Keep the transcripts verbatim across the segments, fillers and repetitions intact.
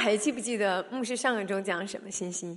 还记不记得牧师上个周讲什么信息？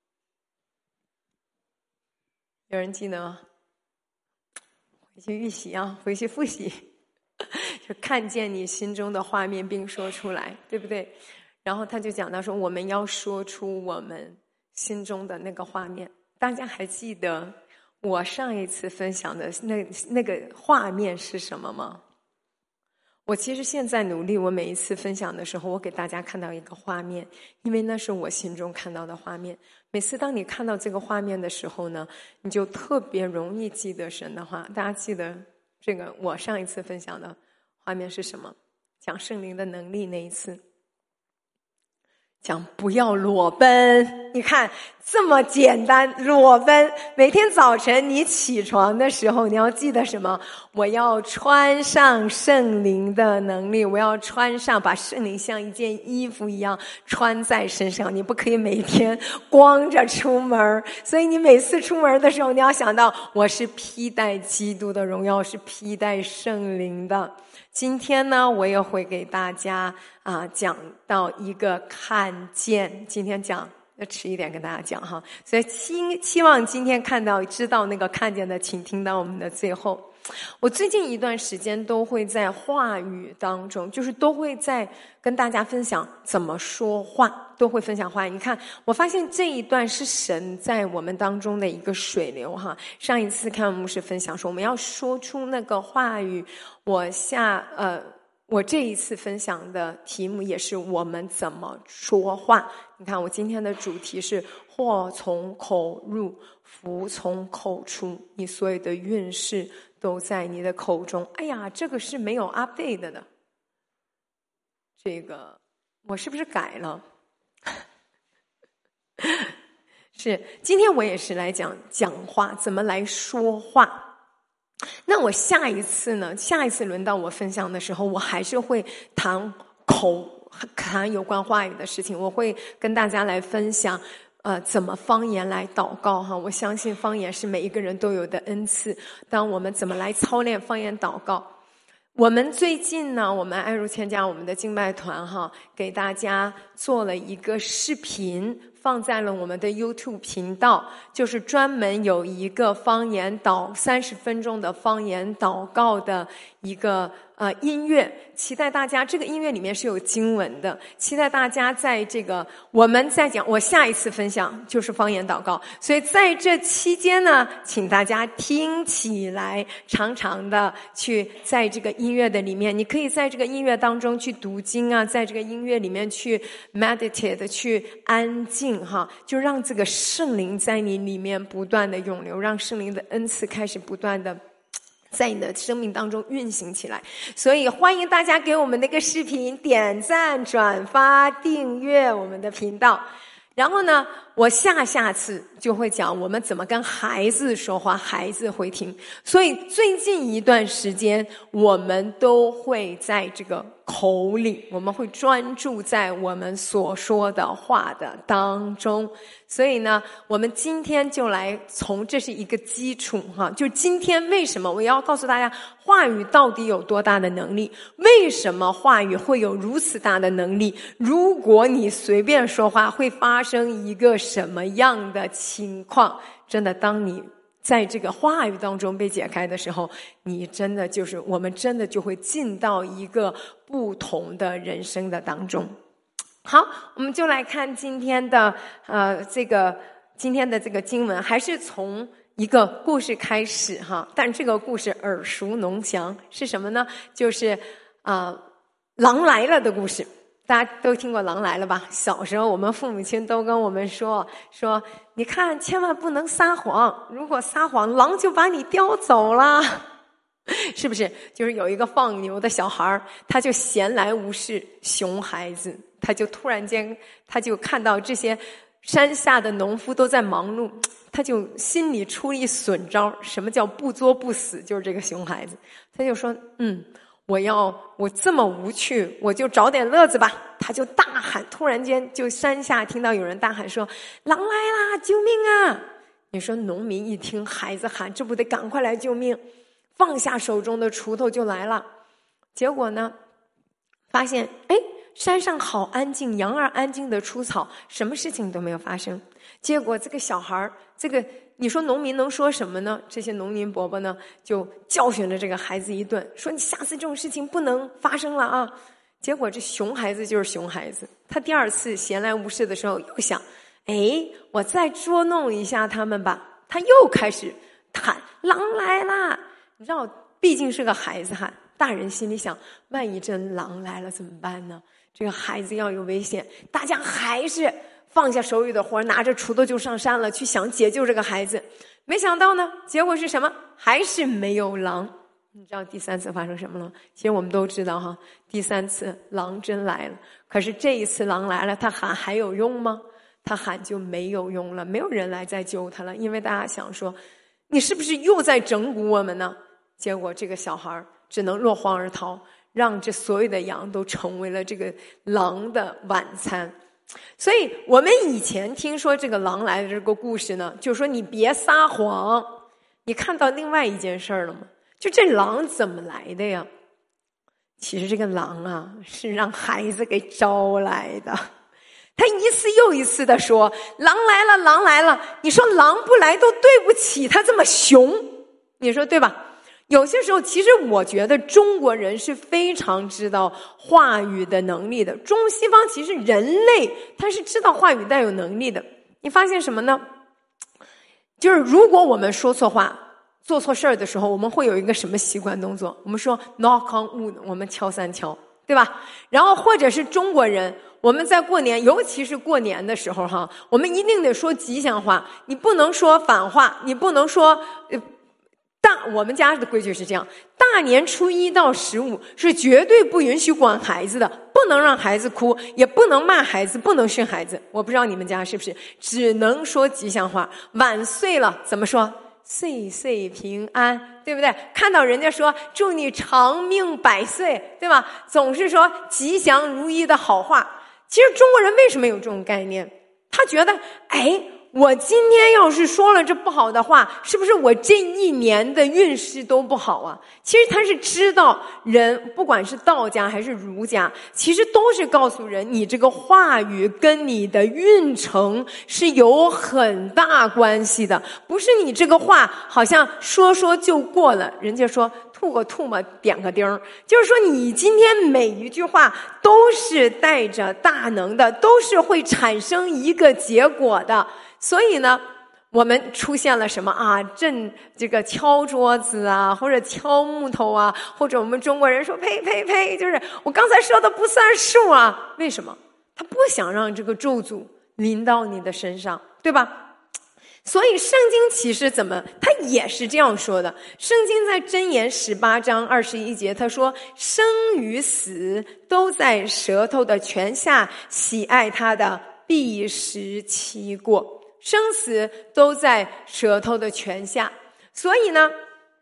有人记得吗？回去预习啊，回去复习，就看见你心中的画面并说出来，对不对？然后他就讲到说，我们要说出我们心中的那个画面。大家还记得我上一次分享的那那个画面是什么吗？我其实现在努力，我每一次分享的时候，我给大家看到一个画面，因为那是我心中看到的画面。每次当你看到这个画面的时候呢，你就特别容易记得神的话。大家记得这个我上一次分享的画面是什么？讲圣灵的能力那一次，讲不要裸奔。你看这么简单，裸奔。每天早晨你起床的时候，你要记得什么？我要穿上圣灵的能力，我要穿上，把圣灵像一件衣服一样穿在身上。你不可以每天光着出门，所以你每次出门的时候，你要想到我是披戴基督的荣耀，是披戴圣灵的。今天呢，我也会给大家啊讲到一个看见。今天讲要迟一点跟大家讲哈，所以期期望今天看到知道那个看见的，请听到我们的最后。我最近一段时间都会在话语当中，就是都会在跟大家分享怎么说话，都会分享话语。你看，我发现这一段是神在我们当中的一个水流哈。上一次看牧师分享说，我们要说出那个话语。我下呃，我这一次分享的题目也是我们怎么说话。你看，我今天的主题是祸从口入，福从口出，你所有的运势都在你的口中。哎呀，这个是没有 update 的，这个我是不是改了？是，今天我也是来讲讲话，怎么来说话。那我下一次呢？下一次轮到我分享的时候，我还是会谈口，谈有关话语的事情。我会跟大家来分享，呃，怎么方言来祷告哈。我相信方言是每一个人都有的恩赐。当我们怎么来操练方言祷告？我们最近呢，我们爱如千家，我们的敬拜团哈，给大家做了一个视频，放在了我们的 YouTube 频道，就是专门有一个方言祷三十分钟的方言祷告的一个呃音乐，期待大家，这个音乐里面是有经文的，期待大家在这个我们在讲，我下一次分享就是方言祷告，所以在这期间呢，请大家听起来，常常的去在这个音乐的里面，你可以在这个音乐当中去读经啊，在这个音乐里面去 meditate 去安静哈，就让这个圣灵在你里面不断的涌流，让圣灵的恩赐开始不断的在你的生命当中运行起来。所以欢迎大家给我们那个视频点赞、转发、订阅我们的频道。然后呢，我下下次就会讲我们怎么跟孩子说话，孩子会听。所以最近一段时间，我们都会在这个口里，我们会专注在我们所说的话的当中。所以呢，我们今天就来从这是一个基础哈，就今天为什么我要告诉大家话语到底有多大的能力？为什么话语会有如此大的能力？如果你随便说话，会发生一个什么样的情况？真的，当你在这个话语当中被解开的时候，你真的就是我们真的就会进到一个不同的人生的当中。好，我们就来看今天的呃这个今天的这个经文，还是从一个故事开始哈。但这个故事耳熟能详，是什么呢？就是啊、呃、狼来了的故事。大家都听过狼来了吧？小时候我们父母亲都跟我们说说，你看千万不能撒谎，如果撒谎，狼就把你叼走了。是不是？就是有一个放牛的小孩，他就闲来无事，熊孩子，他就突然间，他就看到这些山下的农夫都在忙碌，他就心里出一损招。什么叫不作不死？就是这个熊孩子，他就说，嗯，我要我这么无趣，我就找点乐子吧。他就大喊，突然间就山下听到有人大喊说，狼来啦，救命啊！你说农民一听孩子喊，这不得赶快来救命，放下手中的锄头就来了。结果呢，发现哎， 山上好安静，羊儿安静的出草，什么事情都没有发生。结果这个小孩这个你说农民能说什么呢？这些农民伯伯呢就教训了这个孩子一顿，说你下次这种事情不能发生了啊。结果这熊孩子就是熊孩子，他第二次闲来无事的时候又想，哎，我再捉弄一下他们吧。他又开始喊狼来啦，你知道毕竟是个孩子喊，大人心里想，万一真狼来了怎么办呢？这个孩子要有危险，大家还是放下手里的活，拿着锄头就上山了，去想解救这个孩子。没想到呢，结果是什么？还是没有狼。你知道第三次发生什么了？其实我们都知道哈，第三次狼真来了。可是这一次狼来了，他喊还有用吗？他喊就没有用了，没有人来再救他了，因为大家想说，你是不是又在整蛊我们呢？结果这个小孩只能落荒而逃，让这所有的羊都成为了这个狼的晚餐。所以我们以前听说这个狼来的这个故事呢，就说你别撒谎。你看到另外一件事了吗？就这狼怎么来的呀？其实这个狼啊，是让孩子给招来的。他一次又一次的说，狼来了，狼来了。你说狼不来都对不起他这么熊，你说对吧？有些时候其实我觉得中国人是非常知道话语的能力的，中西方其实人类他是知道话语带有能力的。你发现什么呢？就是如果我们说错话做错事儿的时候，我们会有一个什么习惯动作？我们说 knock on wood， 我们敲三敲，对吧？然后或者是中国人，我们在过年，尤其是过年的时候哈，我们一定得说吉祥话，你不能说反话，你不能说呃大我们家的规矩是这样，大年初一到十五是绝对不允许管孩子的，不能让孩子哭，也不能骂孩子，不能训孩子。我不知道你们家是不是，只能说吉祥话。晚岁了怎么说？岁岁平安，对不对？看到人家说祝你长命百岁，对吧？总是说吉祥如意的好话。其实中国人为什么有这种概念？他觉得，哎，我今天要是说了这不好的话，是不是我这一年的运势都不好啊？其实他是知道人，不管是道家还是儒家，其实都是告诉人，你这个话语跟你的运程是有很大关系的，不是你这个话好像说说就过了。人家说吐个吐沫点个钉儿，就是说你今天每一句话都是带着大能的，都是会产生一个结果的。所以呢，我们出现了什么啊？震这个敲桌子啊，或者敲木头啊，或者我们中国人说呸呸呸，就是我刚才说的不算数啊。为什么？他不想让这个咒诅临到你的身上，对吧？所以圣经其实怎么他也是这样说的。圣经在箴言十八章二十一节他说，生与死都在舌头的泉下，喜爱他的必食其果。生死都在舌头的泉下。所以呢，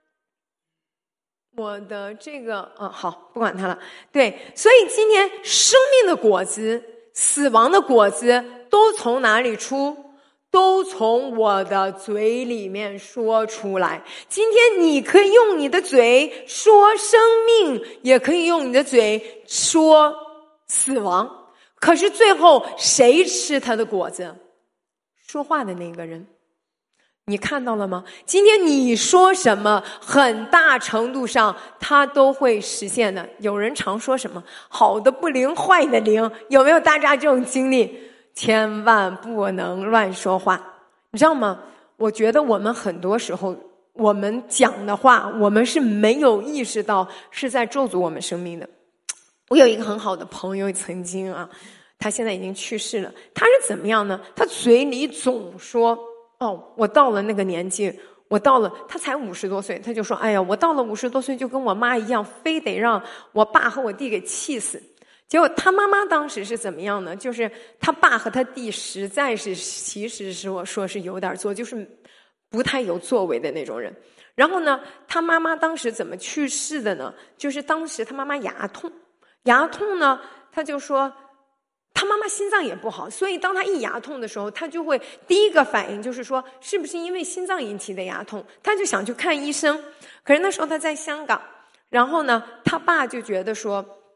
我的这个啊，好，不管它了。对，所以今天生命的果子、死亡的果子都从哪里出？都从我的嘴里面说出来。今天你可以用你的嘴说生命，也可以用你的嘴说死亡。可是最后谁吃他的果子？说话的那个人。你看到了吗？今天你说什么，很大程度上它都会实现的。有人常说什么好的不灵，坏的灵，有没有大家这种经历？千万不能乱说话，你知道吗？我觉得我们很多时候我们讲的话，我们是没有意识到是在咒诅我们生命的。我有一个很好的朋友，曾经啊他现在已经去世了。他是怎么样呢？他嘴里总说，哦，我到了那个年纪，我到了，他才五十多岁，他就说，哎呀，我到了五十多岁就跟我妈一样，非得让我爸和我弟给气死。结果他妈妈当时是怎么样呢？就是他爸和他弟实在是，其实是我说是有点作，就是不太有作为的那种人。然后呢，他妈妈当时怎么去世的呢？就是当时他妈妈牙痛，牙痛呢，他就说他妈妈心脏也不好，所以当他一牙痛的时候，他就会第一个反应就是说，是不是因为心脏引起的牙痛？他就想去看医生。可是那时候他在香港，然后呢，他爸就觉得说，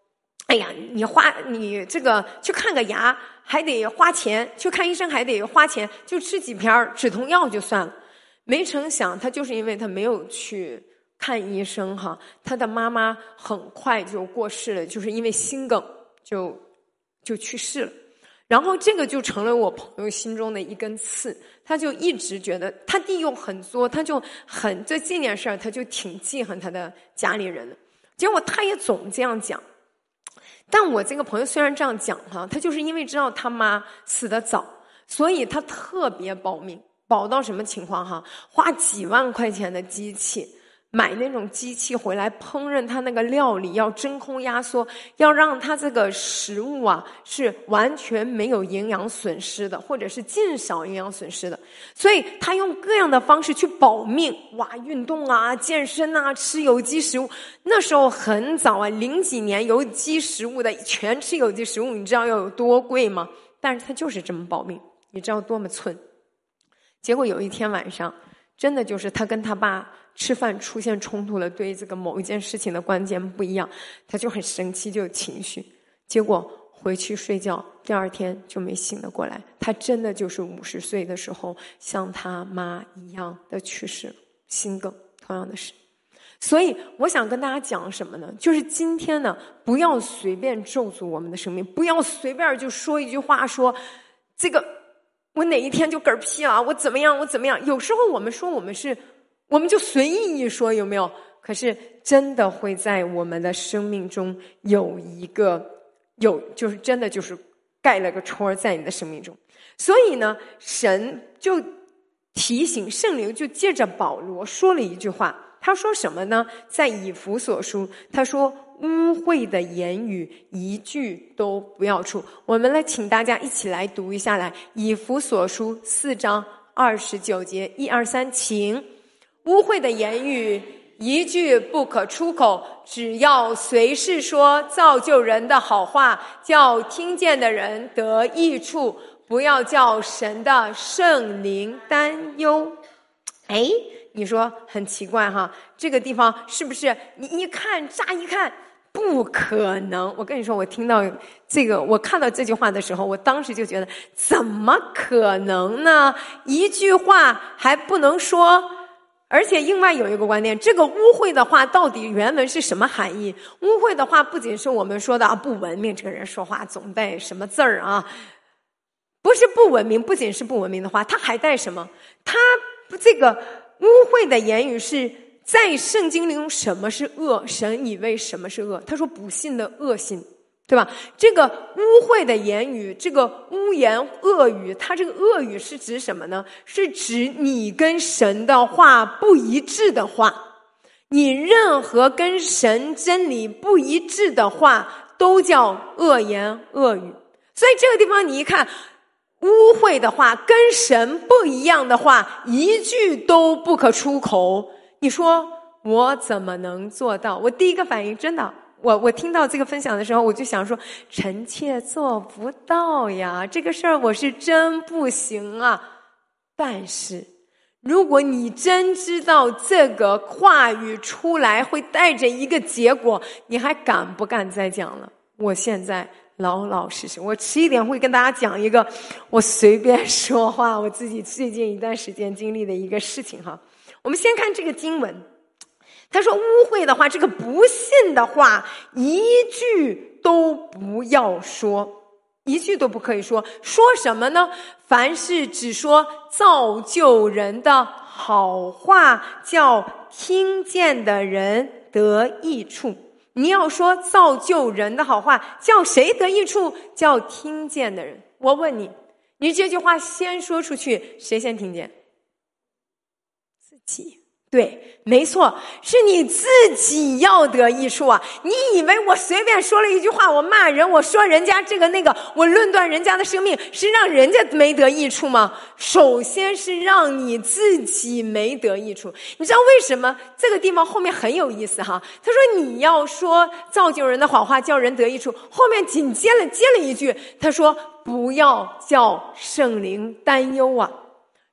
哎呀，你花你这个去看个牙还得花钱，去看医生还得花钱，就吃几片止痛药就算了。没成想他就是因为他没有去看医生哈，他的妈妈很快就过世了，就是因为心梗就就去世了。然后这个就成了我朋友心中的一根刺，他就一直觉得他弟又很作，他就很这这件事儿他就挺记恨他的家里人的。结果他也总这样讲，但我这个朋友虽然这样讲哈，他就是因为知道他妈死得早，所以他特别保命，保到什么情况哈？花几万块钱的机器，买那种机器回来烹饪他那个料理，要真空压缩，要让他这个食物啊是完全没有营养损失的，或者是尽少营养损失的。所以他用各样的方式去保命，哇，运动啊，健身啊，吃有机食物。那时候很早啊，零几年有机食物的全吃有机食物，你知道要有多贵吗？但是他就是这么保命，你知道多么寸。结果有一天晚上，真的就是他跟他爸吃饭出现冲突了，对这个某一件事情的观点不一样，他就很生气，就有情绪。结果回去睡觉，第二天就没醒得过来。他真的就是五十岁的时候，像他妈一样的去世了，心梗，同样的事。所以我想跟大家讲什么呢？就是今天呢，不要随便咒诅我们的生命，不要随便就说一句话说这个我哪一天就嗝屁了，我怎么样我怎么样。有时候我们说我们是我们就随意一说，有没有？可是真的会在我们的生命中有一个有就是真的就是盖了个戳在你的生命中。所以呢，神就提醒，圣灵就借着保罗说了一句话，他说什么呢？在以弗所书，他说污秽的言语一句都不要出。我们来请大家一起来读一下来，以弗所书四章二十九节，一二三，请。污秽的言语一句不可出口，只要随时说造就人的好话，叫听见的人得益处，不要叫神的圣灵担忧。哎，你说很奇怪哈，这个地方是不是你一看乍一看不可能？我跟你说，我听到这个，我看到这句话的时候，我当时就觉得怎么可能呢？一句话还不能说。而且另外有一个观念，这个污秽的话到底原文是什么含义？污秽的话不仅是我们说的啊不文明，这个人说话总带什么字儿啊，不是不文明，不仅是不文明的话，它还带什么？它这个污秽的言语是在圣经里中什么是恶？神以为什么是恶？他说不信的恶心，对吧？这个污秽的言语，这个污言恶语，它这个恶语是指什么呢？是指你跟神的话不一致的话，你任何跟神真理不一致的话都叫恶言恶语。所以这个地方你一看，污秽的话跟神不一样的话一句都不可出口。你说我怎么能做到？我第一个反应真的我我听到这个分享的时候，我就想说，臣妾做不到呀，这个事儿我是真不行啊。但是如果你真知道这个话语出来会带着一个结果，你还敢不敢再讲了？我现在老老实实，我迟一点会跟大家讲一个我随便说话我自己最近一段时间经历的一个事情哈。我们先看这个经文，他说污秽的话，这个不信的话一句都不要说，一句都不可以说。说什么呢？凡事只说造就人的好话，叫听见的人得益处。你要说造就人的好话，叫谁得益处？叫听见的人。我问你，你这句话先说出去，谁先听见？自己。对，没错，是你自己要得益处啊！你以为我随便说了一句话，我骂人，我说人家这个那个，我论断人家的生命，是让人家没得益处吗？首先是让你自己没得益处。你知道为什么？这个地方后面很有意思哈。他说你要说造就人的好话，叫人得益处，后面紧接了接了一句，他说不要叫圣灵担忧啊。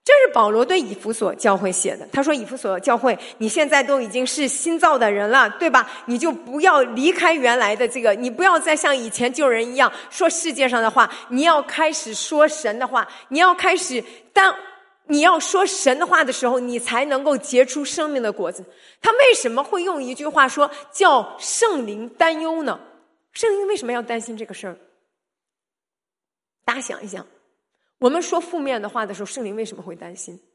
这是保罗对以弗所教会写的。他说以弗所教会，你现在都已经是新造的人了，对吧？你就不要离开原来的这个，你不要再像以前旧人一样说世界上的话，你要开始说神的话，你要开始当你要说神的话的时候，你才能够结出生命的果子。他为什么会用一句话说叫圣灵担忧呢？圣灵为什么要担心这个事儿？大家想一想，我们说负面的话的时候，圣灵为什么会担心？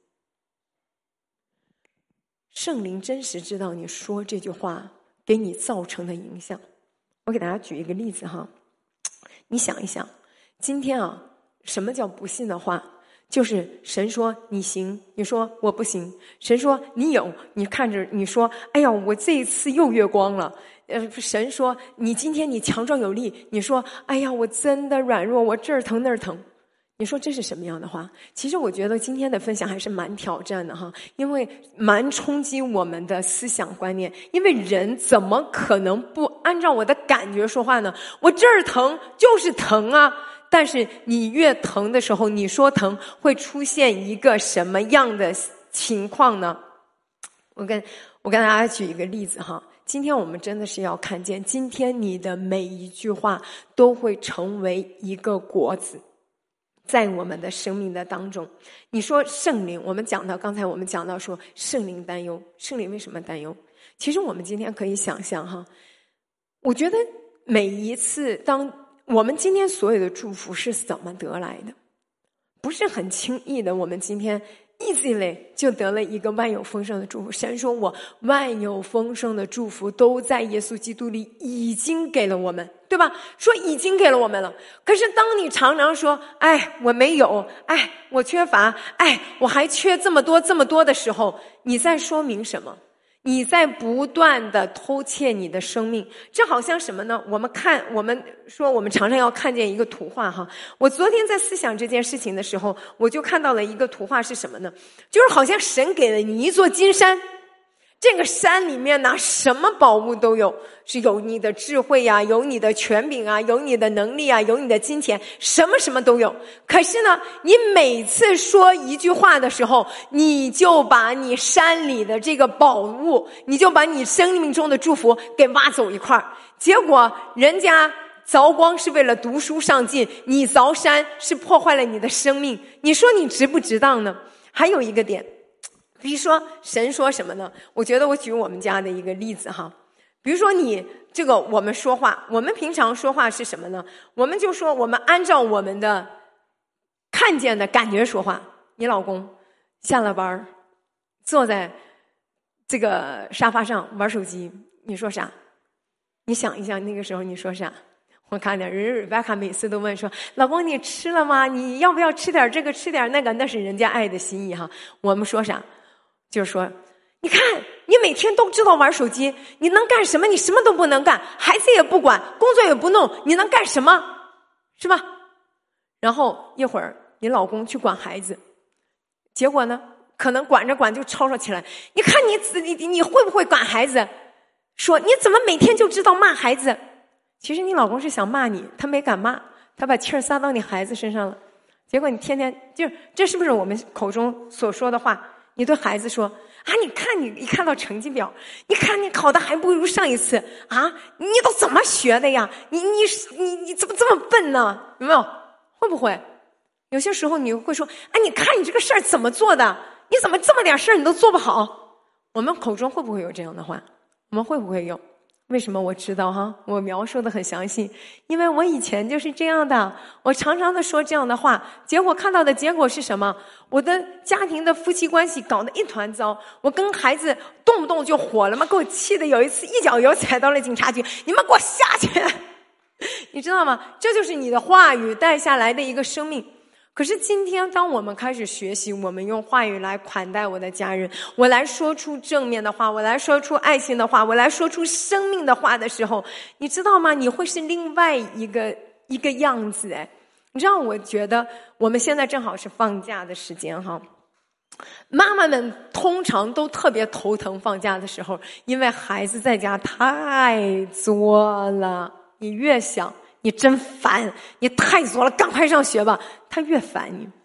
圣灵真实知道你说这句话给你造成的影响。我给大家举一个例子哈，你想一想，今天啊，什么叫不信的话？就是神说你行，你说我不行；神说你有，你看着你说哎呀我这一次又月光了。呃，神说你今天你强壮有力，你说哎呀我真的软弱，我这儿疼那儿疼。你说这是什么样的话？其实我觉得今天的分享还是蛮挑战的哈，因为蛮冲击我们的思想观念。因为人怎么可能不按照我的感觉说话呢？我这儿疼就是疼啊。但是你越疼的时候，你说疼会出现一个什么样的情况呢？我跟我跟大家举一个例子哈。今天我们真的是要看见，今天你的每一句话都会成为一个果子，在我们的生命的当中。你说圣灵，我们讲到刚才我们讲到说圣灵担忧，圣灵为什么担忧？其实我们今天可以想象哈，我觉得每一次当我们今天所有的祝福是怎么得来的？不是很轻易的，我们今天 easily 就得了一个万有丰盛的祝福。神说我万有丰盛的祝福都在耶稣基督里已经给了我们，对吧？说已经给了我们了。可是当你常常说哎我没有，哎我缺乏，哎我还缺这么多这么多的时候，你在说明什么？你在不断的偷窃你的生命。这好像什么呢？我们看我们说我们常常要看见一个图画哈。我昨天在思想这件事情的时候，我就看到了一个图画，是什么呢？就是好像神给了你一座金山，这个山里面呢什么宝物都有，是有你的智慧呀，有你的权柄啊，有你的能力啊，有你的金钱，什么什么都有。可是呢，你每次说一句话的时候，你就把你山里的这个宝物，你就把你生命中的祝福给挖走一块儿。结果人家凿光是为了读书上进，你凿山是破坏了你的生命。你说你值不值当呢？还有一个点，比如说神说什么呢？我觉得我举我们家的一个例子哈。比如说你这个我们说话，我们平常说话是什么呢？我们就说我们按照我们的看见的感觉说话。你老公下了班坐在这个沙发上玩手机，你说啥？你想一想那个时候你说啥？我看见人 Rebecca 每次都问说老公你吃了吗？你要不要吃点这个吃点那个？那是人家爱的心意哈。我们说啥？就是说你看你每天都知道玩手机，你能干什么？你什么都不能干，孩子也不管，工作也不弄，你能干什么？是吧？然后一会儿你老公去管孩子，结果呢可能管着管就吵吵起来。你看你你你会不会管孩子？说你怎么每天就知道骂孩子？其实你老公是想骂你，他没敢骂，他把气儿撒到你孩子身上了。结果你天天就这是不是我们口中所说的话？你对孩子说啊，你看你一看到成绩表，你看你考的还不如上一次啊，你都怎么学的呀？你你你你怎么这么笨呢？有没有？会不会？有些时候你会说啊，你看你这个事儿怎么做的？你怎么这么点事儿你都做不好？我们口中会不会有这样的话？我们会不会有？为什么我知道哈？我描述的很详细，因为我以前就是这样的，我常常的说这样的话，结果看到的结果是什么？我的家庭的夫妻关系搞得一团糟，我跟孩子动不动就火了嘛，给我气的有一次一脚油踩到了警察局，你们给我下去！你知道吗？这就是你的话语带下来的一个生命。可是今天当我们开始学习，我们用话语来款待我的家人，我来说出正面的话，我来说出爱心的话，我来说出生命的话的时候，你知道吗？你会是另外一个一个样子。哎，你知道我觉得我们现在正好是放假的时间哈，妈妈们通常都特别头疼放假的时候，因为孩子在家太作了，你越想你真烦，你太作了，赶快上学吧。他越烦你，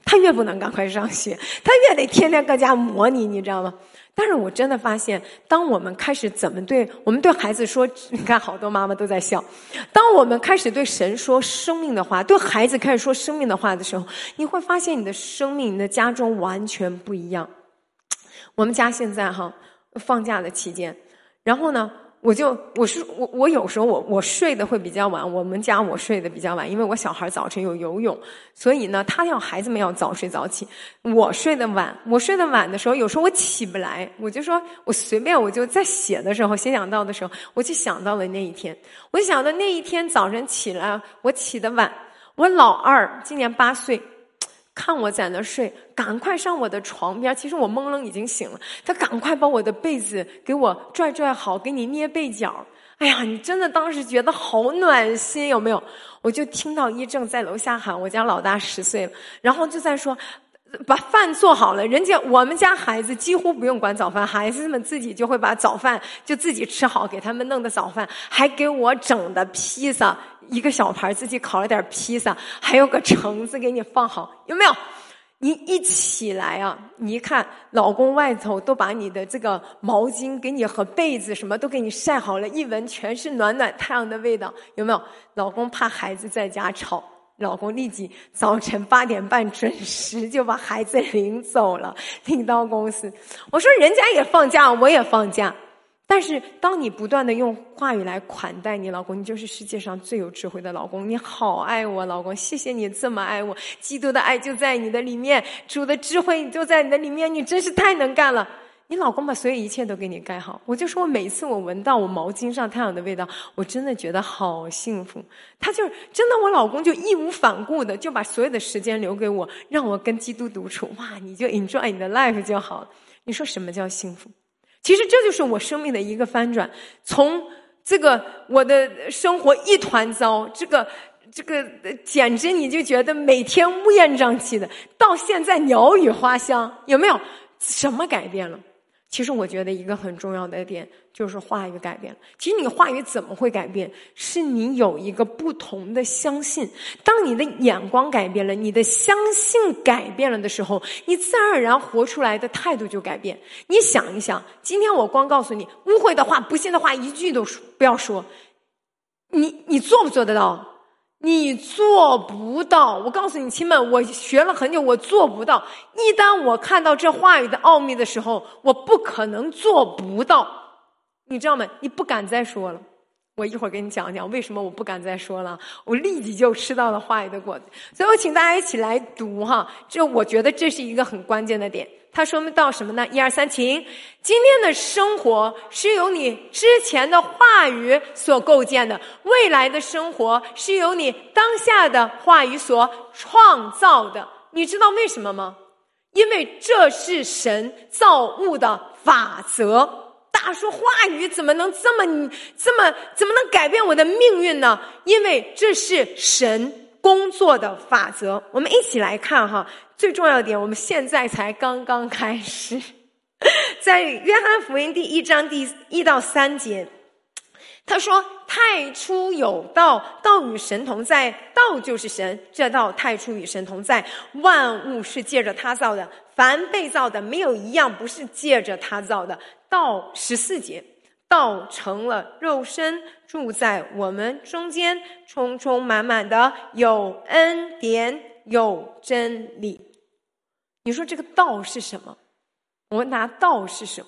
他越不能赶快上学，他越得天天搁家模拟，你知道吗？但是我真的发现，当我们开始怎么对我们对孩子说，你看好多妈妈都在笑。当我们开始对神说生命的话，对孩子开始说生命的话的时候，你会发现你的生命，你的家中完全不一样。我们家现在哈放假的期间，然后呢，我就我是我我有时候我我睡得会比较晚，我们家我睡得比较晚，因为我小孩早晨有游泳，所以呢，他要孩子们要早睡早起。我睡得晚，我睡得晚的时候，有时候我起不来，我就说我随便我就在写的时候，写讲道的时候，我就想到了那一天，我就想到那一天早晨起来，我起得晚，我老二今年八岁。看我在那睡，赶快上我的床边，其实我朦胧已经醒了，他赶快把我的被子给我拽拽好，给你捏被角。哎呀，你真的当时觉得好暖心，有没有？我就听到一正在楼下喊，我家老大十岁了，然后就在说把饭做好了，人家我们家孩子几乎不用管早饭，孩子们自己就会把早饭就自己吃好，给他们弄的早饭，还给我整的披萨，一个小盘自己烤了点披萨，还有个橙子给你放好，有没有？你一起来啊，你一看老公外头都把你的这个毛巾给你和被子什么都给你晒好了，一闻全是暖暖太阳的味道，有没有？老公怕孩子在家吵，老公立即早晨八点半准时就把孩子领走了，领到公司。我说人家也放假，我也放假。但是当你不断的用话语来款待你老公，你就是世界上最有智慧的老公。你好爱我老公，谢谢你这么爱我，基督的爱就在你的里面，主的智慧就在你的里面，你真是太能干了。你老公把所有一切都给你盖好。我就说我每次我闻到我毛巾上太阳的味道，我真的觉得好幸福。他就是真的，我老公就义无反顾的就把所有的时间留给我，让我跟基督独处。哇，你就 enjoy 你的 life 就好了。你说什么叫幸福？其实这就是我生命的一个翻转，从这个我的生活一团糟，这个这个简直你就觉得每天乌烟瘴气的，到现在鸟语花香，有没有？什么改变了？其实我觉得一个很重要的点就是话语改变了。其实你话语怎么会改变？是你有一个不同的相信。当你的眼光改变了，你的相信改变了的时候，你自然而然活出来的态度就改变。你想一想，今天我光告诉你污秽的话、不信的话一句都不要说，你你做不做得到？你做不到。我告诉你亲们，我学了很久，我做不到。一旦我看到这话语的奥秘的时候，我不可能做不到，你知道吗？你不敢再说了。我一会儿给你讲讲为什么我不敢再说了，我立即就吃到了话语的果子。所以我请大家一起来读哈，这我觉得这是一个很关键的点。他说到什么呢？一二三，请。今天的生活是由你之前的话语所构建的，未来的生活是由你当下的话语所创造的。你知道为什么吗？因为这是神造物的法则。大家说话语怎么能这么这么怎么能改变我的命运呢？因为这是神工作的法则。我们一起来看哈，最重要的点，我们现在才刚刚开始。在约翰福音第一章第一到三节，他说：太初有道，道与神同在，道就是神，这道太初与神同在，万物是借着他造的，凡被造的没有一样不是借着他造的。道十四节，道成了肉身，住在我们中间，充充满满的有恩典有真理。你说这个道是什么？我们拿道是什么？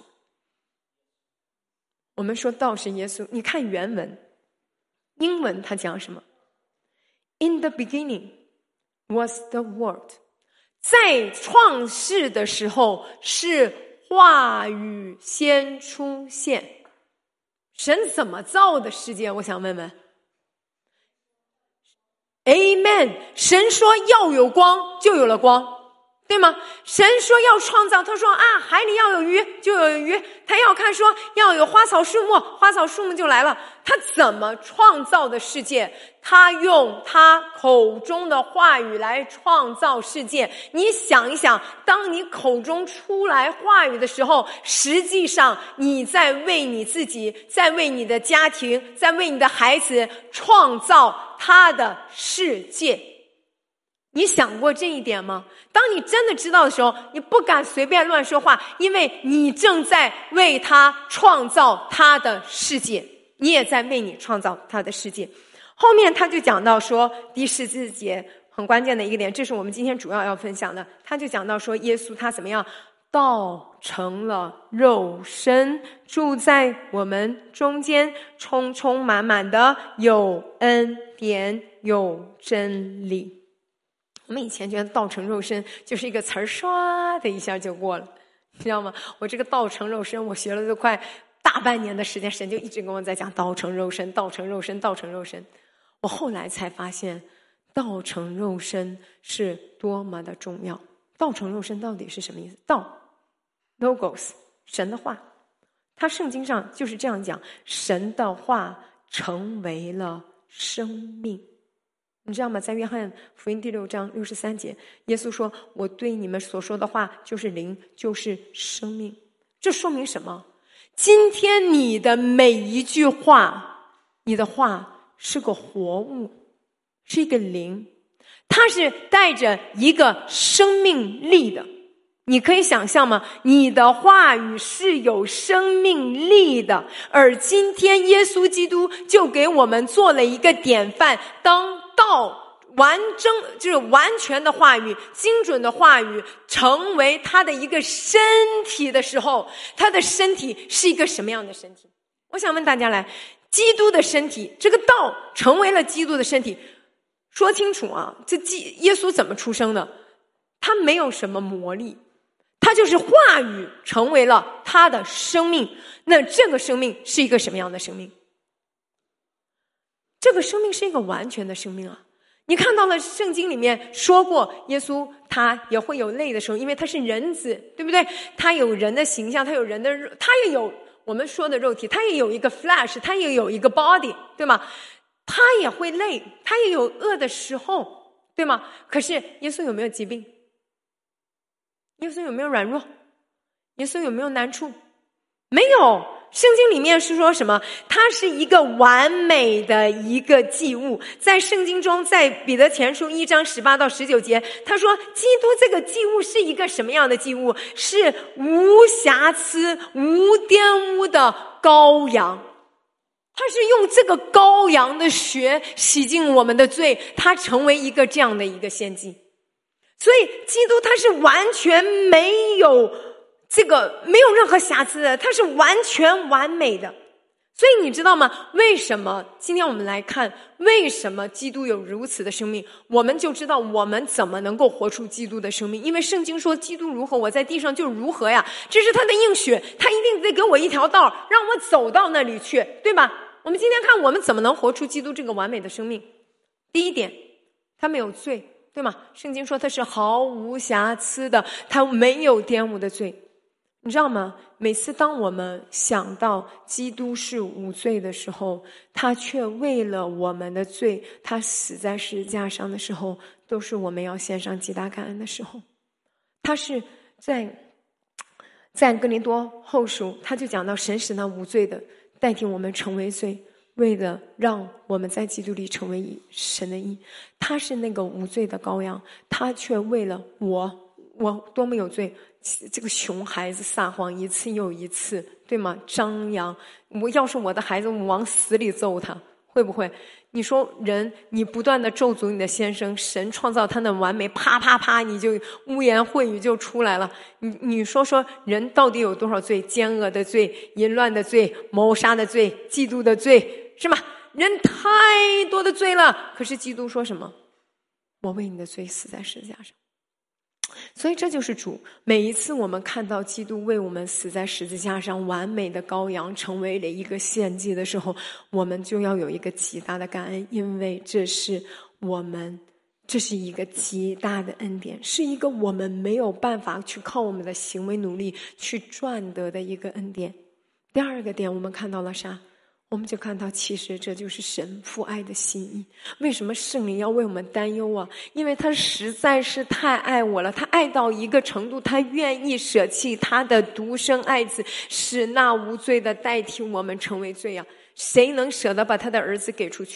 我们说道是耶稣。你看原文，英文它讲什么？ In the beginning was the word， 在创世的时候是话语先出现。神怎么造的世界？我想问问。 Amen， 神说要有光就有了光，对吗？神说要创造，他说啊，海里要有鱼就有鱼，他要看说要有花草树木，花草树木就来了。他怎么创造的世界？他用他口中的话语来创造世界。你想一想，当你口中出来话语的时候，实际上你在为你自己，在为你的家庭，在为你的孩子创造他的世界。 你想过这一点吗？当你真的知道的时候，你不敢随便乱说话，因为你正在为他创造他的世界，你也在为你创造他的世界。后面他就讲到说，第十四节很关键的一个点，这是我们今天主要要分享的。他就讲到说，耶稣他怎么样道成了肉身，住在我们中间，充充满满的有恩典有真理。我们以前觉得道成肉身就是一个词儿，唰的一下就过了，你知道吗？我这个道成肉身我学了都快大半年的时间，神就一直跟我在讲道成肉身道成肉身道成肉身。我后来才发现道成肉身是多么的重要。道成肉身到底是什么意思？道 Logos 神的话，他圣经上就是这样讲，神的话成为了生命。你知道吗？在约翰福音第六章六十三节，耶稣说，我对你们所说的话就是灵，就是生命。这说明什么？今天你的每一句话，你的话是个活物，是一个灵，它是带着一个生命力的。你可以想象吗？你的话语是有生命力的，而今天耶稣基督就给我们做了一个典范。当道完整就是完全的话语，精准的话语成为他的一个身体的时候，他的身体是一个什么样的身体？我想问大家来，基督的身体，这个道成为了基督的身体，说清楚啊，这耶稣怎么出生的？他没有什么魔力，他就是话语成为了他的生命。那这个生命是一个什么样的生命？这个生命是一个完全的生命啊！你看到了圣经里面说过，耶稣他也会有累的时候，因为他是人子，对不对？他有人的形象，他有人的肉，他也有我们说的肉体，他也有一个 flesh， 他也有一个 body， 对吗？他也会累，他也有饿的时候，对吗？可是耶稣有没有疾病？耶稣有没有软弱？耶稣有没有难处？没有。圣经里面是说什么？它是一个完美的一个祭物。在圣经中，在彼得前书一章十八到十九节，他说基督这个祭物是一个什么样的祭物？是无瑕疵无玷污的羔羊。他是用这个羔羊的血洗净我们的罪，他成为一个这样的一个献祭。所以基督他是完全没有这个没有任何瑕疵的，它是完全完美的。所以你知道吗？为什么今天我们来看为什么基督有如此的生命，我们就知道我们怎么能够活出基督的生命。因为圣经说基督如何，我在地上就如何呀，这是他的应许，他一定得给我一条道让我走到那里去，对吧？我们今天看我们怎么能活出基督这个完美的生命。第一点，他没有罪，对吗？圣经说他是毫无瑕疵的，他没有玷污的罪。你知道吗？每次当我们想到基督是无罪的时候，他却为了我们的罪，他死在十字架上的时候，都是我们要献上极大感恩的时候。他是在在哥林多后书，他就讲到神使那无罪的代替我们成为罪，为了让我们在基督里成为神的义。他是那个无罪的羔羊，他却为了我我多么有罪，这个熊孩子撒谎一次又一次，对吗？张扬，我要是我的孩子，我往死里揍他，会不会？你说人，你不断的咒诅你的先生，神创造他的完美，啪啪啪，你就污言秽语就出来了。你你说说，人到底有多少罪？奸恶的罪、淫乱的罪、谋杀的罪、嫉妒的罪，是吗？人太多的罪了。可是基督说什么？我为你的罪死在十字架上。所以这就是主，每一次我们看到基督为我们死在十字架上，完美的羔羊成为了一个献祭的时候，我们就要有一个极大的感恩，因为这是我们这是一个极大的恩典，是一个我们没有办法去靠我们的行为努力去赚得的一个恩典。第二个点我们看到了啥？我们就看到其实这就是神父爱的心意。为什么圣灵要为我们担忧啊？因为他实在是太爱我了，他爱到一个程度，他愿意舍弃他的独生爱子，使那无罪的代替我们成为罪啊！谁能舍得把他的儿子给出去？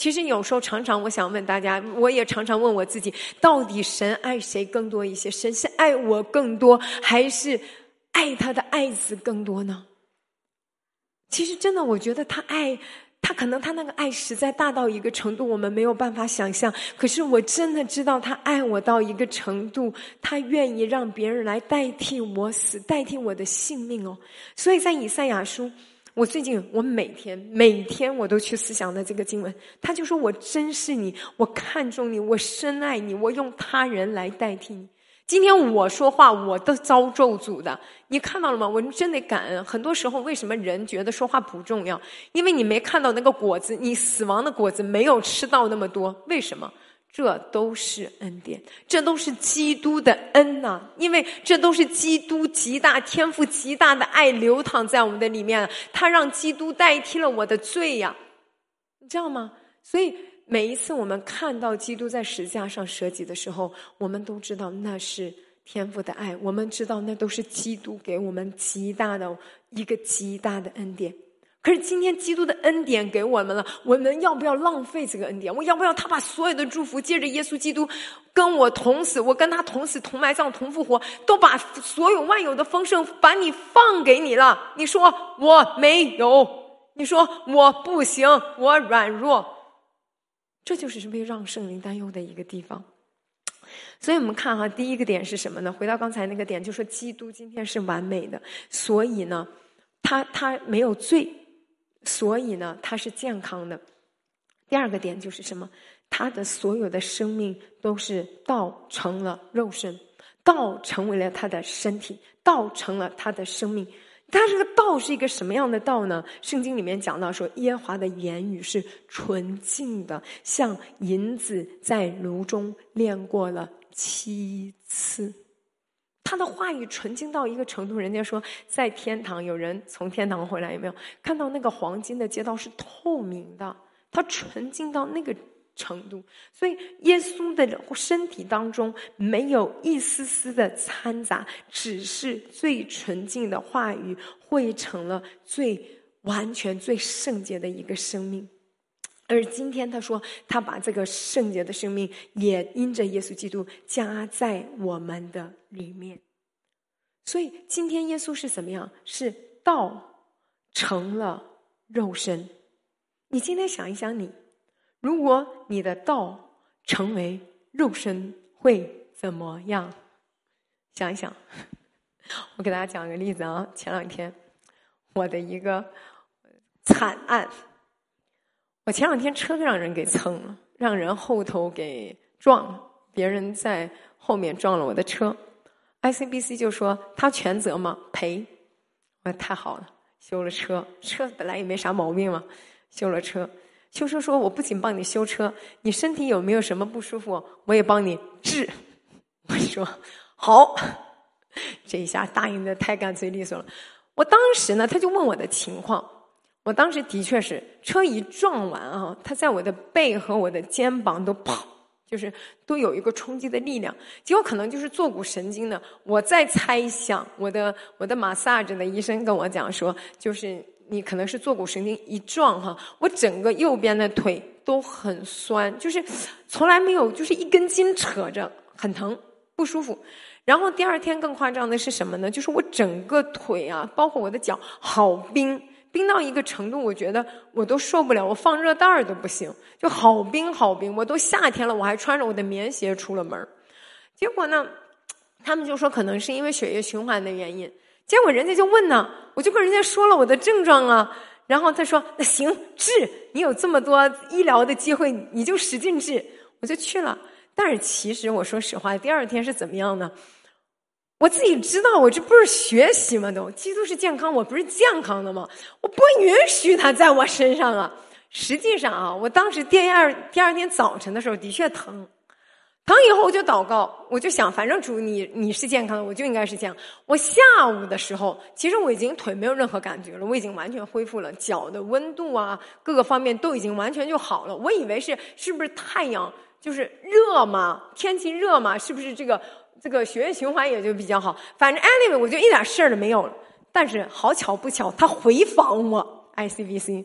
其实有时候常常我想问大家，我也常常问我自己，到底神爱谁更多一些？神是爱我更多，还是爱他的爱子更多呢？其实真的我觉得他爱他，可能他那个爱实在大到一个程度我们没有办法想象，可是我真的知道他爱我到一个程度，他愿意让别人来代替我死，代替我的性命哦。所以在以赛亚书，我最近我每天每天我都去思想的这个经文，他就说我珍视你，我看重你，我深爱你，我用他人来代替你。今天我说话我都遭咒诅的，你看到了吗？我真得感恩。很多时候为什么人觉得说话不重要？因为你没看到那个果子，你死亡的果子没有吃到那么多。为什么？这都是恩典，这都是基督的恩呐、啊！因为这都是基督极大天赋极大的爱流淌在我们的里面，他让基督代替了我的罪呀、啊，你知道吗？所以每一次我们看到基督在十字架上舍己的时候，我们都知道那是天父的爱，我们知道那都是基督给我们极大的一个极大的恩典。可是今天基督的恩典给我们了，我们要不要浪费这个恩典？我要不要他把所有的祝福借着耶稣基督跟我同死，我跟他同死同埋葬同复活，都把所有万有的丰盛把你放给你了，你说我没有，你说我不行，我软弱，这就是为让圣灵担忧的一个地方。所以我们看哈，第一个点是什么呢？回到刚才那个点，就说基督今天是完美的，所以呢他他没有罪，所以呢他是健康的。第二个点就是什么？他的所有的生命都是道成了肉身，道成为了他的身体，道成了他的生命。他这个道是一个什么样的道呢？圣经里面讲到说，耶和华的言语是纯净的，像银子在炉中炼过了七次。他的话语纯净到一个程度，人家说在天堂，有人从天堂回来，有没有看到那个黄金的街道是透明的？他纯净到那个程度，所以耶稣的身体当中没有一丝丝的掺杂，只是最纯净的话语汇成了最完全最圣洁的一个生命。而今天他说他把这个圣洁的生命也因着耶稣基督加在我们的里面。所以今天耶稣是怎么样？是道成了肉身。你今天想一想，你如果你的道成为肉身会怎么样？想一想。我给大家讲个例子啊，前两天我的一个惨案，我前两天车让人给蹭了，让人后头给撞了，别人在后面撞了我的车。 I C B C 就说他全责嘛，赔。我说太好了，修了车，车本来也没啥毛病嘛，修了车。修车说我不仅帮你修车，你身体有没有什么不舒服我也帮你治。我说好，这一下答应的太干脆利索了。我当时呢他就问我的情况，我当时的确是车一撞完啊，他在我的背和我的肩膀都砰，就是都有一个冲击的力量，结果可能就是坐骨神经的。我在猜想，我的我的 massage 的医生跟我讲说，就是你可能是坐骨神经一撞哈，我整个右边的腿都很酸，就是从来没有就是一根筋扯着，很疼不舒服。然后第二天更夸张的是什么呢？就是我整个腿啊，包括我的脚好冰，冰到一个程度，我觉得我都受不了，我放热袋都不行，就好冰好冰。我都夏天了，我还穿着我的棉鞋出了门。结果呢，他们就说可能是因为血液循环的原因。结果人家就问呢，我就跟人家说了我的症状啊，然后他说那行治，你有这么多医疗的机会，你就使劲治，我就去了。但是其实我说实话，第二天是怎么样呢？我自己知道，我这不是学习吗？都基督是健康，我不是健康的吗？我不允许他在我身上啊！实际上啊，我当时第二第二天早晨的时候的确疼，疼以后我就祷告，我就想，反正主你你是健康的，我就应该是这样。我下午的时候，其实我已经腿没有任何感觉了，我已经完全恢复了，脚的温度啊，各个方面都已经完全就好了。我以为是是不是太阳就是热嘛，天气热嘛，是不是这个这个血液循环也就比较好？反正 anyway 我就一点事儿都没有了。但是好巧不巧，他回访我 I C B C。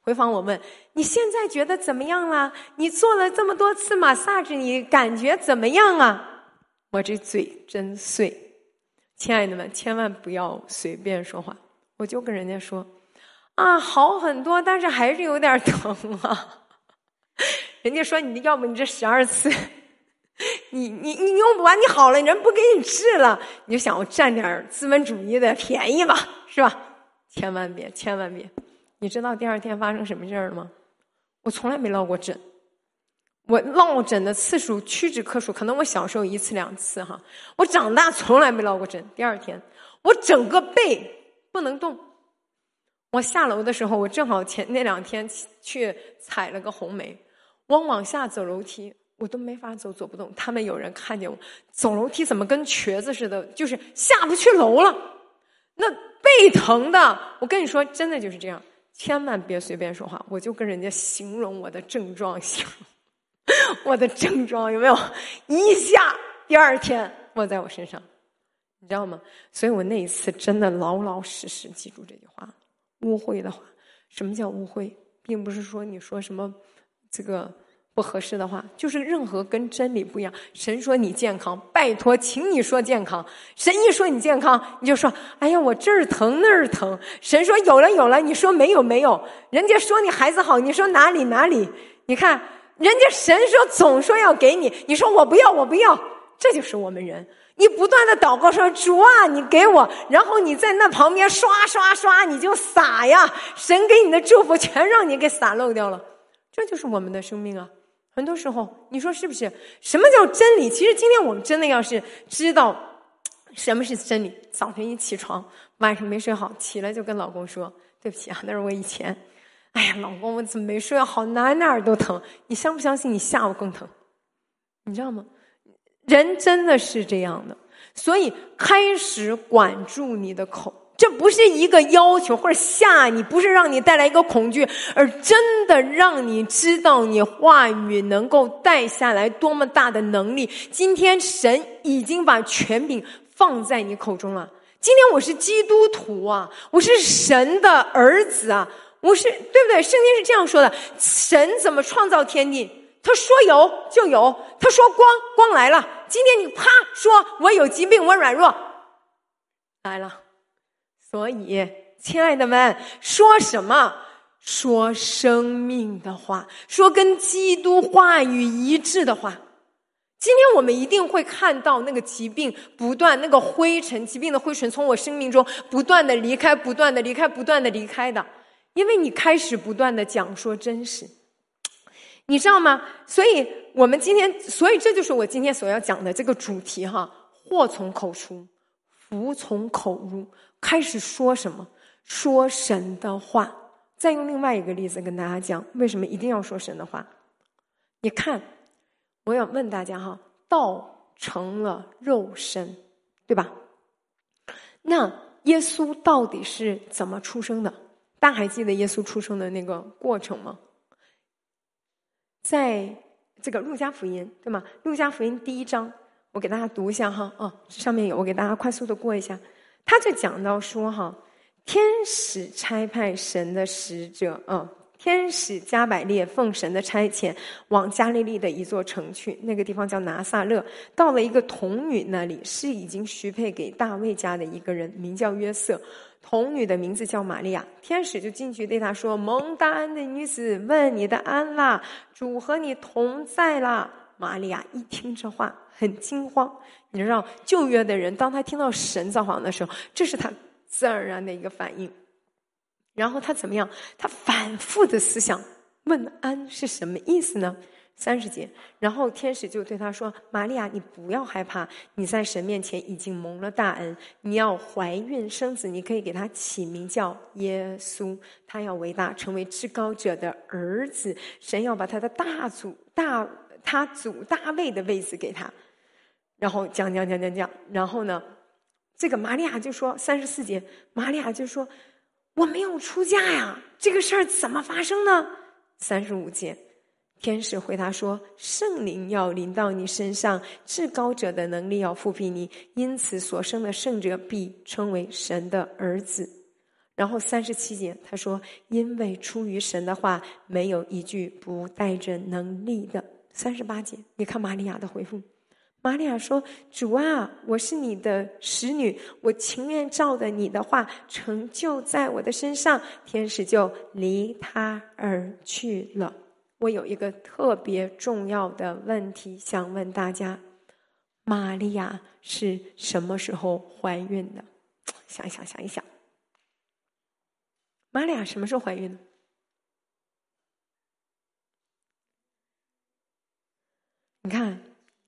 回访我问，你现在觉得怎么样啦？你做了这么多次马萨治，你感觉怎么样啊？我这嘴真碎，亲爱的们，千万不要随便说话。我就跟人家说啊，好很多，但是还是有点疼啊。人家说你要不你这十二次你你你用不完，你好了人不给你治了，你就想我占点资本主义的便宜吧，是吧？千万别千万别。你知道第二天发生什么事儿了吗？我从来没落过枕，我落枕的次数屈指可数，可能我小时候一次两次哈，我长大从来没落过枕。第二天我整个背不能动，我下楼的时候，我正好前那两天去采了个红梅，我往下走楼梯我都没法走，走不动。他们有人看见我走楼梯怎么跟瘸子似的，就是下不去楼了，那背疼的。我跟你说真的就是这样，千万别随便说话。我就跟人家形容我的症状，形容我的症状有没有？一下第二天落在我身上，你知道吗？所以我那一次真的老老实实记住这句话，污秽的话。什么叫污秽？并不是说你说什么这个不合适的话，就是任何跟真理不一样。神说你健康，拜托请你说健康。神一说你健康，你就说哎呀我这儿疼那儿疼。神说有了有了，你说没有没有。人家说你孩子好，你说哪里哪里。你看人家神说总说要给你，你说我不要我不要。这就是我们人，你不断的祷告说主啊你给我，然后你在那旁边刷刷刷你就撒呀，神给你的祝福全让你给撒漏掉了。这就是我们的生命啊。很多时候你说是不是？什么叫真理？其实今天我们真的要是知道什么是真理。早晨一起床晚上没睡好，起来就跟老公说对不起啊，那是我以前哎呀老公我怎么没睡好，哪哪儿都疼。你相不相信你下午更疼？你知道吗？人真的是这样的。所以开始管住你的口，这不是一个要求或者吓你，不是让你带来一个恐惧，而真的让你知道你话语能够带下来多么大的能力。今天神已经把权柄放在你口中了。今天我是基督徒啊，我是神的儿子啊，我是对不对？圣经是这样说的，神怎么创造天地？他说有就有，他说光光来了。今天你啪说我有疾病我软弱来了。所以亲爱的们，说什么？说生命的话，说跟基督话语一致的话。今天我们一定会看到那个疾病不断，那个灰尘，疾病的灰尘从我生命中不断的离开，不断的离开，不断的离开的。因为你开始不断的讲说真实，你知道吗？所以我们今天，所以这就是我今天所要讲的这个主题哈。祸从口出，福从口入。开始说什么？说神的话。再用另外一个例子跟大家讲，为什么一定要说神的话？你看，我要问大家哈，道成了肉身，对吧？那耶稣到底是怎么出生的？大家还记得耶稣出生的那个过程吗？在这个路加福音，对吗？路加福音第一章，我给大家读一下哈。哦，上面有，我给大家快速的过一下。他就讲到说哈，天使差派神的使者，嗯，天使加百列奉神的差遣往加利利的一座城去，那个地方叫拿撒勒。到了一个童女那里，是已经许配给大卫家的一个人，名叫约瑟。童女的名字叫玛利亚。天使就进去对她说：蒙大恩的女子，问你的安啦，主和你同在啦。玛利亚一听这话很惊慌。你知道旧约的人当他听到神造访的时候，这是他自然而然的一个反应。然后他怎么样？他反复的思想，问安是什么意思呢？三十节，然后天使就对他说：玛利亚，你不要害怕，你在神面前已经蒙了大恩，你要怀孕生子，你可以给他起名叫耶稣，他要伟大，成为至高者的儿子，神要把他的大祖大他祖大卫的位子给他。然后讲讲讲讲讲，然后呢，这个玛利亚就说，三十四节，玛利亚就说：我没有出嫁呀，这个事儿怎么发生呢？三十五节，天使回答说：圣灵要临到你身上，至高者的能力要覆庇你，因此所生的圣者必称为神的儿子。 然后三十七节他说，因为出于神的话，没有一句不带着能力的。三十八节，你看玛利亚的回复，玛利亚说，主啊，我是你的使女，我情愿照着你的话成就在我的身上。天使就离他而去了。我有一个特别重要的问题想问大家，玛利亚是什么时候怀孕的？想一想想一想，玛利亚什么时候怀孕的？你看，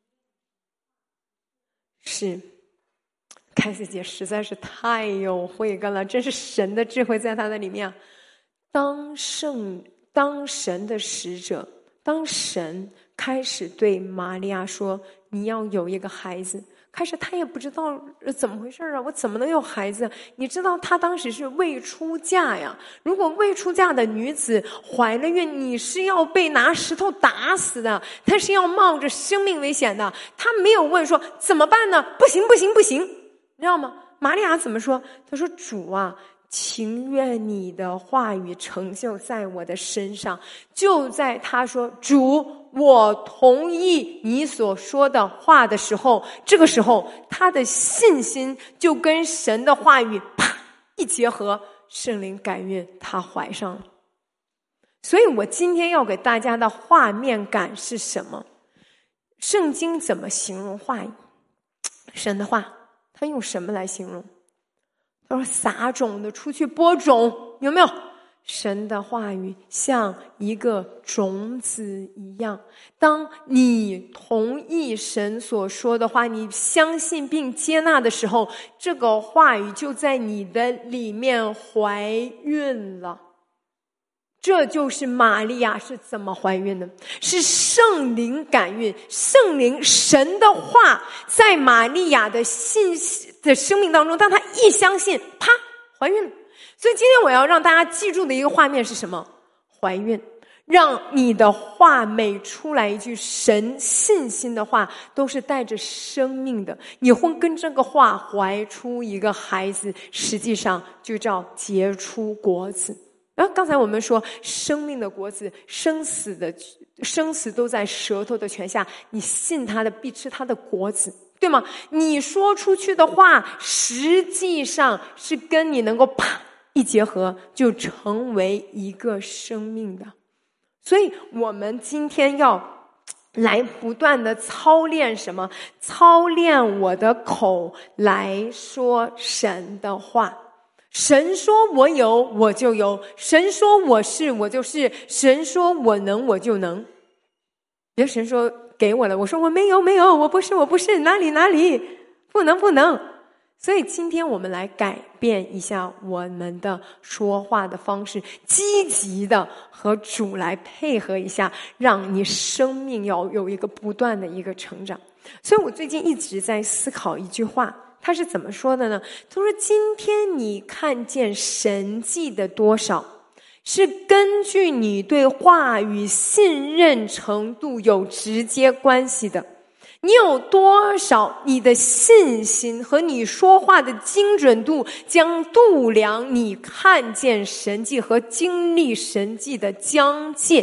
是凯斯姐实在是太有慧根了，真是神的智慧在她的里面。当圣当神的使者，当神开始对玛利亚说你要有一个孩子，开始她也不知道怎么回事啊，我怎么能有孩子？你知道她当时是未出嫁呀，如果未出嫁的女子怀了孕，你是要被拿石头打死的，她是要冒着生命危险的。她没有问说怎么办呢？不行不行不行，你知道吗？玛利亚怎么说？她说，主啊，情愿你的话语成就在我的身上。就在他说主，我同意你所说的话的时候，这个时候他的信心就跟神的话语啪一结合，圣灵感孕，他怀上了。所以我今天要给大家的画面感是什么？圣经怎么形容话语？神的话他用什么来形容？他说撒种的出去播种，有没有？神的话语像一个种子一样，当你同意神所说的话，你相信并接纳的时候，这个话语就在你的里面怀孕了。这就是玛利亚是怎么怀孕的，是圣灵感孕，圣灵神的话在玛利亚的信的生命当中，当她一相信，啪，怀孕了。所以今天我要让大家记住的一个画面是什么？怀孕。让你的话每出来一句神信心的话，都是带着生命的，你会跟这个话怀出一个孩子，实际上就叫结出果子。然后刚才我们说生命的果子，生死的生死都在舌头的权下，你信他的必吃他的果子，对吗？你说出去的话实际上是跟你能够啪一结合，就成为一个生命的。所以我们今天要来不断的操练什么？操练我的口来说神的话。神说我有我就有，神说我是我就是，神说我能我就能。别神说给我了，我说我没有没有，我不是我不是，哪里哪里，不能不能。所以今天我们来改变一下我们的说话的方式，积极的和主来配合一下，让你生命要有一个不断的一个成长。所以我最近一直在思考一句话，他是怎么说的呢？他说今天你看见神迹的多少，是根据你对话语信任程度有直接关系的。你有多少你的信心和你说话的精准度，将度量你看见神迹和经历神迹的疆界。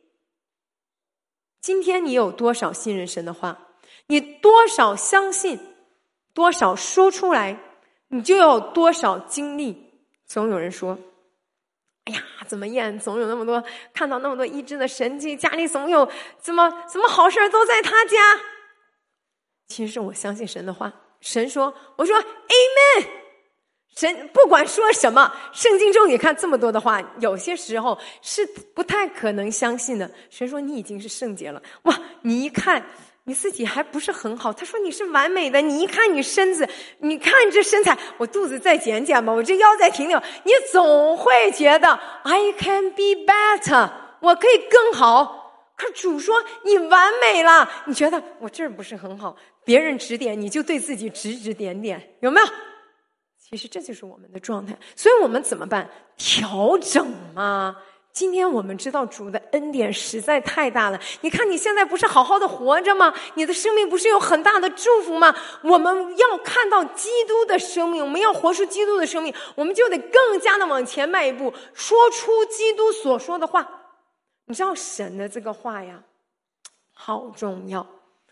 今天你有多少信任神的话，你多少相信，多少说出来，你就有多少经历。总有人说，哎呀，怎么验？总有那么多看到那么多医治的神迹，家里总有怎么怎么好事都在他家。其实我相信神的话，神说，我说 Amen。 神不管说什么，圣经中你看这么多的话，有些时候是不太可能相信的。神说你已经是圣洁了，哇，你一看你自己还不是很好，他说你是完美的，你一看你身子，你看这身材，我肚子再减减吧，我这腰再挺挺，你总会觉得 I can be better， 我可以更好。可主说你完美了，你觉得我这儿不是很好，别人指点你就对自己指指点点，有没有？其实这就是我们的状态。所以我们怎么办？调整嘛， 今天我们知道主的恩典实在太大了。你看你现在不是好好的活着吗？你的生命不是有很大的祝福吗？我们要看到基督的生命，我们要活出基督的生命，我们就得更加的往前迈一步，说出基督所说的话。你知道神的这个话呀，好重要。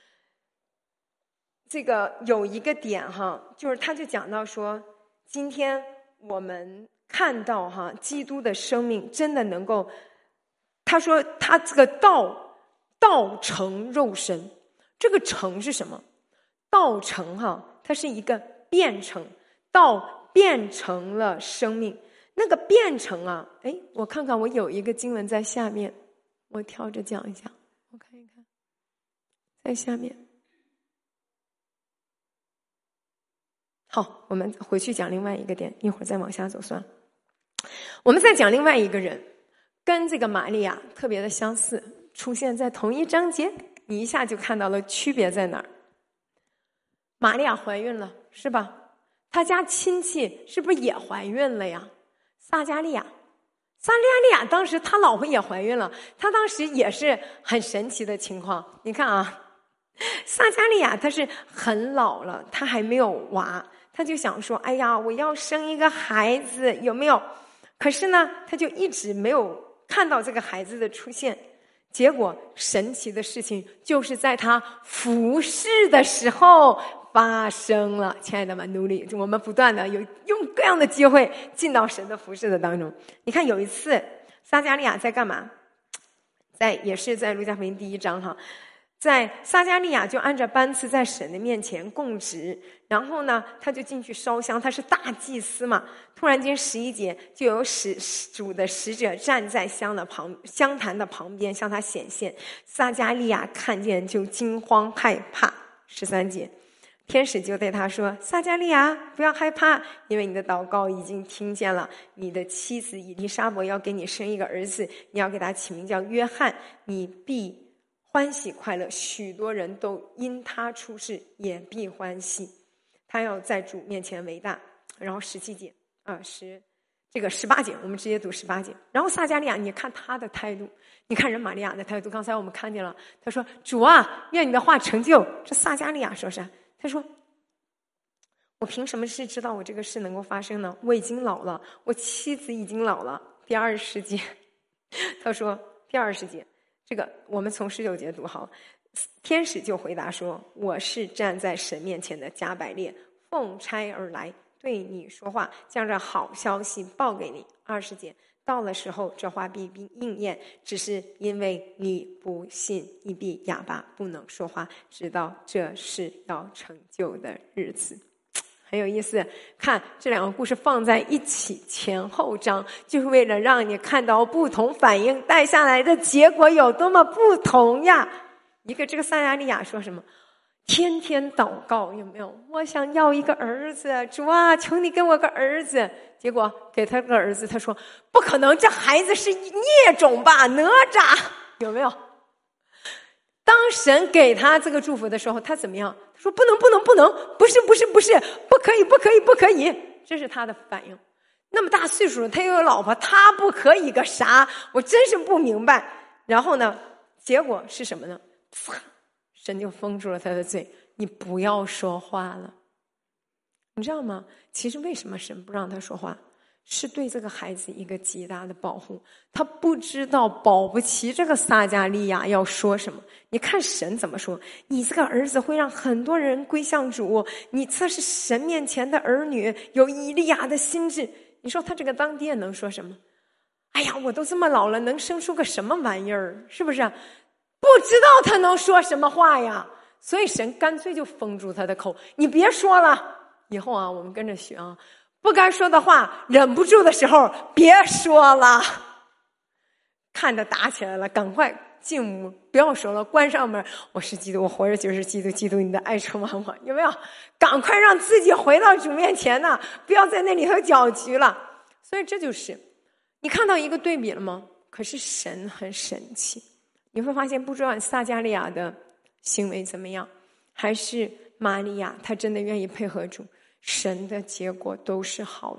这个有一个点哈，就是他就讲到说，今天我们看到哈，基督的生命真的能够，他说他这个道道成肉身，这个成是什么？道成哈，它是一个变成，道变成了生命。那个变成啊，哎，我看看，我有一个经文在下面，我跳着讲一下，我看一看，在下面。好，我们回去讲另外一个点，一会儿再往下走算了。我们再讲另外一个人，跟这个玛利亚特别的相似，出现在同一章节，你一下就看到了区别在哪儿。玛利亚怀孕了，是吧？她家亲戚是不是也怀孕了呀？撒加利亚，撒加利亚当时他老婆也怀孕了，他当时也是很神奇的情况。你看啊，撒加利亚他是很老了，他还没有娃，他就想说，哎呀，我要生一个孩子，有没有？可是呢，他就一直没有看到这个孩子的出现。结果神奇的事情就是在他服侍的时候发生了。亲爱的们，努力，我们不断的有用各样的机会进到神的服侍的当中。你看有一次撒加利亚在干嘛？在也是在路加福音第一章哈，在撒加利亚就按照班次在神的面前供职，然后呢他就进去烧香，他是大祭司嘛。突然间十一节就有使主的使者站在香的旁香坛的旁边向他显现，撒加利亚看见就惊慌害怕。十三节天使就对他说，撒加利亚不要害怕，因为你的祷告已经听见了，你的妻子以利沙伯要给你生一个儿子，你要给他起名叫约翰，你必欢喜快乐，许多人都因他出世也必欢喜，他要在主面前为大。然后十七节啊，十这个十八节，我们直接读十八节。然后撒加利亚，你看他的态度，你看人玛利亚的态度，刚才我们看见了，他说，主啊，愿你的话成就。这撒加利亚说啥？他说，我凭什么是知道我这个事能够发生呢？我已经老了，我妻子已经老了。第二十节他说，第二十节这个我们从十九节读好。天使就回答说，我是站在神面前的加百列，奉差而来对你说话，将这好消息报给你。二十节到了时候，这话必应验，只是因为你不信，你必哑巴不能说话，直到这事要成就的日子。很有意思，看这两个故事放在一起，前后章就是为了让你看到不同反应带下来的结果有多么不同呀。一个这个撒加利亚说什么？天天祷告，有没有？我想要一个儿子，主啊，求你给我个儿子。结果给他个儿子，他说不可能，这孩子是孽种吧，哪吒，有没有？当神给他这个祝福的时候，他怎么样？他说不能不能不能，不是不是不是，不可以不可以不可以，这是他的反应。那么大岁数了，他又有老婆，他不可以个啥？我真是不明白。然后呢，结果是什么呢？神就封住了他的嘴，你不要说话了。你知道吗？其实为什么神不让他说话，是对这个孩子一个极大的保护。他不知道保不齐这个撒加利亚要说什么。你看神怎么说，你这个儿子会让很多人归向主，你这是神面前的儿女，有以利亚的心智。你说他这个当爹能说什么？哎呀，我都这么老了，能生出个什么玩意儿？是不是？不知道他能说什么话呀，所以神干脆就封住他的口，你别说了。以后啊，我们跟着学啊，不该说的话，忍不住的时候别说了。看着打起来了，赶快进屋，不要说了，关上门。我是基督，我活着就是基督，基督你的爱充满我，有没有？赶快让自己回到主面前呢，不要在那里头搅局了。所以这就是你看到一个对比了吗？可是神很神奇，你会发现，不知道撒加利亚的行为怎么样，还是玛利亚她真的愿意配合主，神的结果都是好的。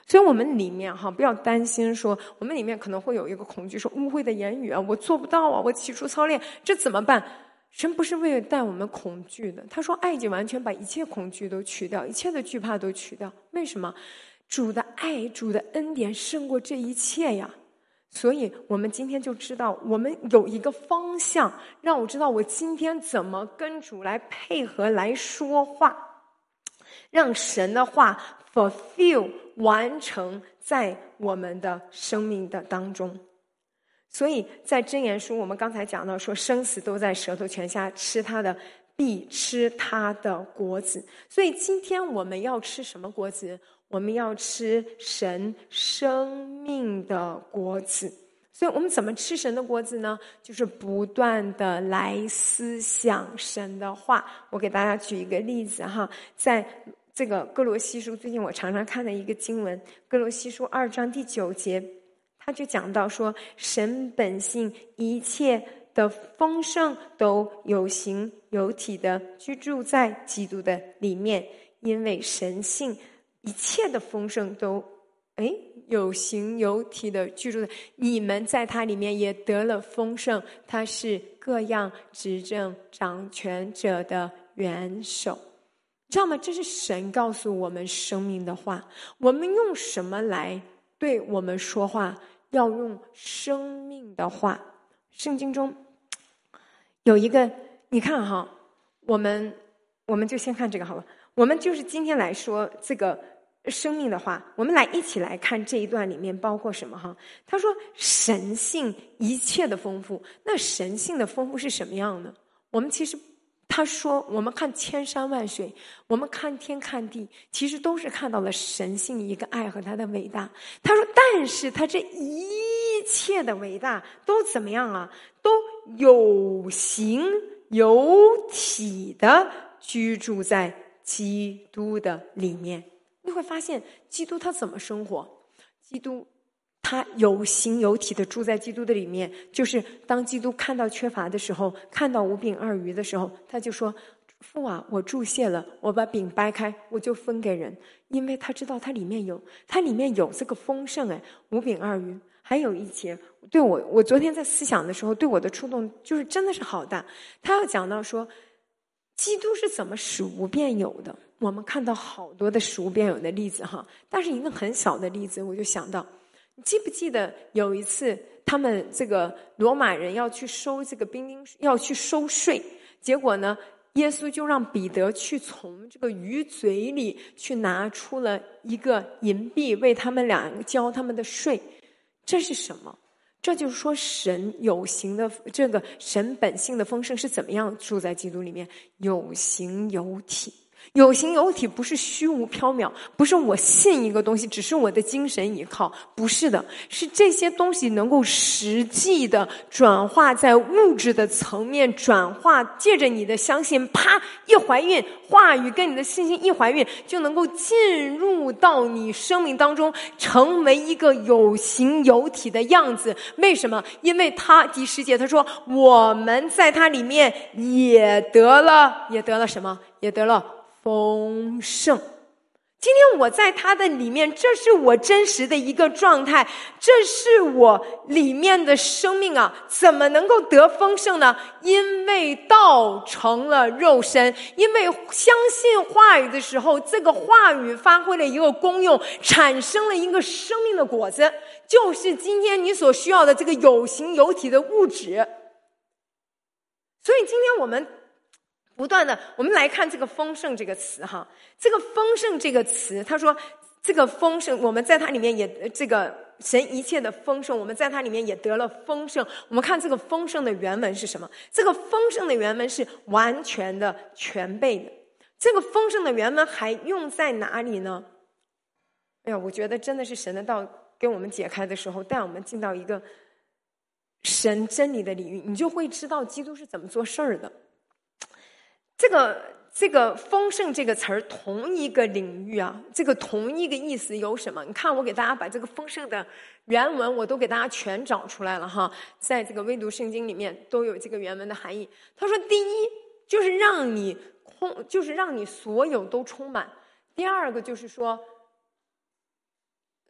所以我们里面哈，不要担心说，我们里面可能会有一个恐惧，说污秽的言语啊，我做不到啊，我起初操练，这怎么办？神不是为了带我们恐惧的，他说爱已经完全把一切恐惧都去掉，一切的惧怕都去掉。为什么？主的爱，主的恩典胜过这一切呀。所以我们今天就知道，我们有一个方向，让我知道我今天怎么跟主来配合来说话，让神的话 fulfill 完成在我们的生命的当中。所以在箴言书我们刚才讲到说，生死都在舌头泉下，吃它的必吃它的果子。所以今天我们要吃什么果子？我们要吃神生命的果子。所以我们怎么吃神的果子呢？就是不断的来思想神的话。我给大家举一个例子哈，在这个哥罗西书，最近我常常看的一个经文，哥罗西书二章第九节，他就讲到说，神本性一切的丰盛都有形有体的居住在基督的里面，因为神性一切的丰盛都哎有形有体的居住的，你们在他里面也得了丰盛，他是各样执政掌权者的元首。知道吗？这是神告诉我们生命的话。我们用什么来对我们说话？要用生命的话。圣经中有一个，你看哈，我们我们就先看这个好了。我们就是今天来说这个生命的话，我们来一起来看这一段里面包括什么哈？他说神性一切的丰富，那神性的丰富是什么样呢？我们其实他说我们看千山万水，我们看天看地，其实都是看到了神性一个爱和他的伟大。他说但是他这一切的伟大都怎么样啊？都有形有体的居住在基督的里面。你会发现基督他怎么生活？基督他有形有体的住在基督的里面，就是当基督看到缺乏的时候，看到五饼二鱼的时候，他就说父啊，我注谢了，我把饼掰开，我就分给人。因为他知道他里面有他里面有这个丰盛。哎，五饼二鱼。还有一节对我我昨天在思想的时候对我的触动就是真的是好大。他要讲到说基督是怎么使无变有的。我们看到好多的使无变有的例子哈，但是一个很小的例子，我就想到，你记不记得有一次他们这个罗马人要去收这个兵丁，要去收税，结果呢耶稣就让彼得去从这个鱼嘴里去拿出了一个银币，为他们俩交他们的税。这是什么？这就是说神有形的这个神本性的丰盛是怎么样住在基督里面？有形有体。有形有体不是虚无缥缈，不是我信一个东西只是我的精神依靠，不是的，是这些东西能够实际的转化在物质的层面，转化借着你的相信，啪一怀孕，话语跟你的信心一怀孕，就能够进入到你生命当中，成为一个有形有体的样子。为什么？因为他第十节他说我们在他里面也得了也得了什么？也得了丰盛。今天我在他的里面，这是我真实的一个状态，这是我里面的生命啊，怎么能够得丰盛呢？因为道成了肉身，因为相信话语的时候，这个话语发挥了一个功用，产生了一个生命的果子，就是今天你所需要的这个有形有体的物质。所以今天我们不断的，我们来看这个丰盛这个词哈，这个丰盛这个词，他说这个丰盛，我们在它里面也这个神一切的丰盛，我们在它里面也得了丰盛。我们看这个丰盛的原文是什么？这个丰盛的原文是完全的、全备的。这个丰盛的原文还用在哪里呢？哎呀，我觉得真的是神的道给我们解开的时候，带我们进到一个神真理的领域，你就会知道基督是怎么做事儿的。这个这个丰盛这个词儿，同一个领域啊，这个同一个意思有什么？你看我给大家把这个丰盛的原文我都给大家全找出来了哈，在这个微读圣经里面都有这个原文的含义。他说第一就是让你空，就是让你所有都充满。第二个就是说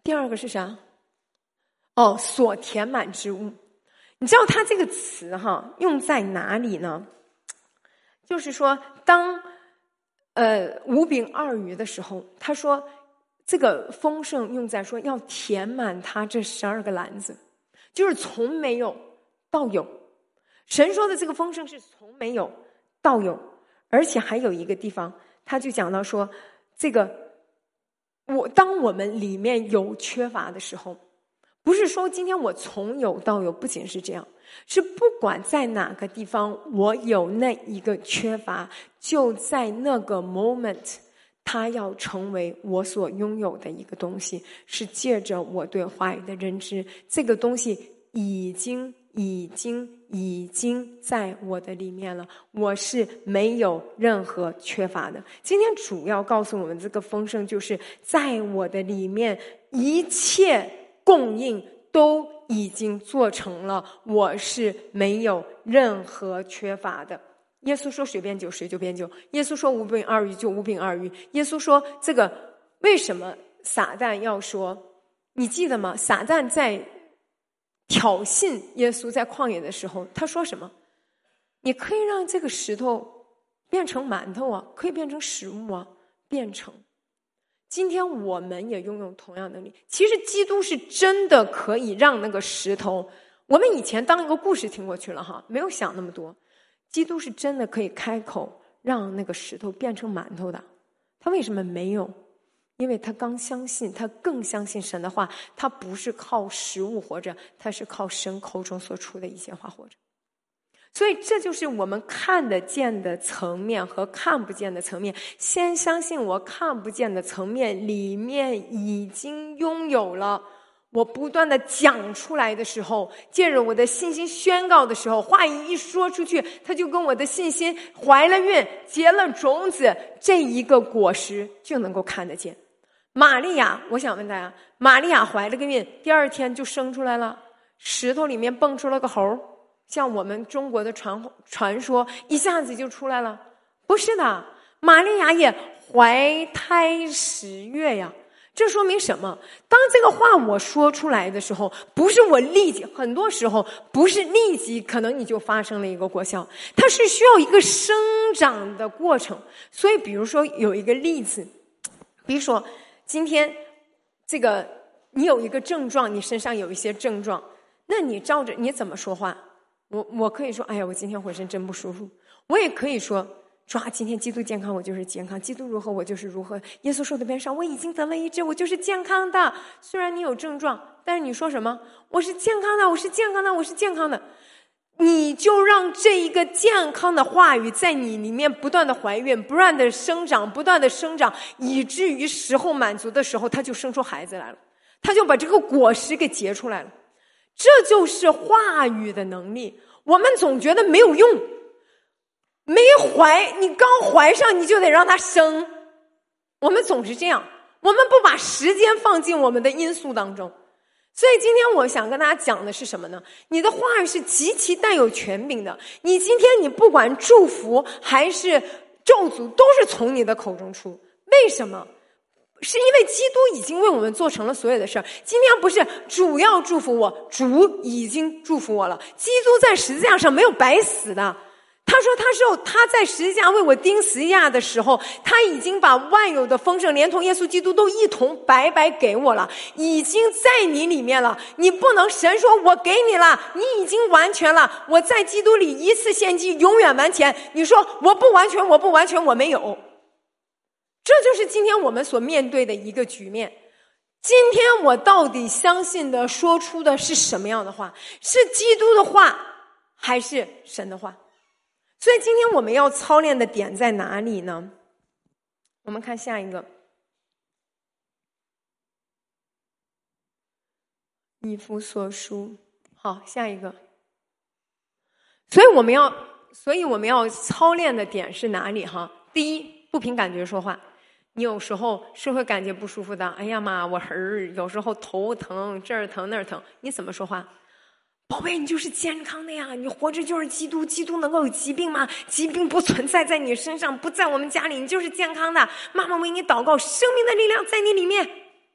第二个是啥？哦，所填满之物。你知道它这个词哈用在哪里呢？就是说当呃五饼二鱼的时候，他说这个丰盛用在说要填满他这十二个篮子，就是从没有到有。神说的这个丰盛是从没有到有，而且还有一个地方他就讲到说，这个我当我们里面有缺乏的时候，不是说今天我从有到有，不仅是这样，是不管在哪个地方我有那一个缺乏，就在那个 moment 它要成为我所拥有的一个东西，是借着我对话语的认知，这个东西已经已经已经在我的里面了，我是没有任何缺乏的。今天主要告诉我们这个丰盛，就是在我的里面一切供应都已经做成了，我是没有任何缺乏的。耶稣说水变酒，水就变酒；耶稣说五饼二鱼，就五饼二鱼。耶稣说这个为什么撒旦要说？你记得吗？撒旦在挑衅耶稣在旷野的时候，他说什么？你可以让这个石头变成馒头啊，可以变成食物啊，变成。今天我们也拥有同样能力。其实基督是真的可以让那个石头，我们以前当一个故事听过去了哈，没有想那么多。基督是真的可以开口让那个石头变成馒头的。他为什么没有？因为他刚相信，他更相信神的话，他不是靠食物活着，他是靠神口中所出的一些话活着。所以这就是我们看得见的层面和看不见的层面。先相信我看不见的层面里面已经拥有了，我不断的讲出来的时候，借着我的信心宣告的时候，话语一说出去，它就跟我的信心怀了孕结了种子，这一个果实就能够看得见。玛利亚，我想问大家，玛利亚怀了个孕，第二天就生出来了，石头里面蹦出了个猴，像我们中国的传传说一下子就出来了？不是的，玛利亚也怀胎十月呀。这说明什么？当这个话我说出来的时候，不是我立即，很多时候不是立即可能你就发生了一个果效，它是需要一个生长的过程。所以比如说有一个例子，比如说今天这个你有一个症状，你身上有一些症状，那你照着你怎么说话？我我可以说，哎呀，我今天浑身真不舒服。我也可以说，说啊，今天基督健康，我就是健康；基督如何，我就是如何。耶稣受的鞭伤，我已经得了医治，我就是健康的。虽然你有症状，但是你说什么？我是健康的，我是健康的，我是健康的。你就让这一个健康的话语在你里面不断的怀孕，不断的生长，不断的生长，以至于时候满足的时候，他就生出孩子来了，他就把这个果实给结出来了。这就是话语的能力。我们总觉得没有用，没怀，你刚怀上你就得让它生，我们总是这样，我们不把时间放进我们的因素当中。所以今天我想跟大家讲的是什么呢？你的话语是极其带有权柄的，你今天你不管祝福还是咒诅，都是从你的口中出。为什么？是因为基督已经为我们做成了所有的事儿。今天不是主要祝福我，主已经祝福我了。基督在十字架上没有白死的，他说他是他在十字架为我钉十字架的时候，他已经把万有的丰盛连同耶稣基督都一同白白给我了，已经在你里面了。你不能神说我给你了，你已经完全了，我在基督里一次献祭永远完全，你说我不完全，我不完全，我没有。这就是今天我们所面对的一个局面。今天我到底相信的说出的是什么样的话？是基督的话还是神的话？所以今天我们要操练的点在哪里呢？我们看下一个，以弗所书。好，下一个。所以我们要所以我们要操练的点是哪里哈？第一，不凭感觉说话。你有时候是会感觉不舒服的，哎呀妈，我儿有时候头疼，这儿疼那儿疼，你怎么说话？宝贝，你就是健康的呀，你活着就是基督，基督能够有疾病吗？疾病不存在在你身上，不在我们家里，你就是健康的。妈妈为你祷告，生命的力量在你里面。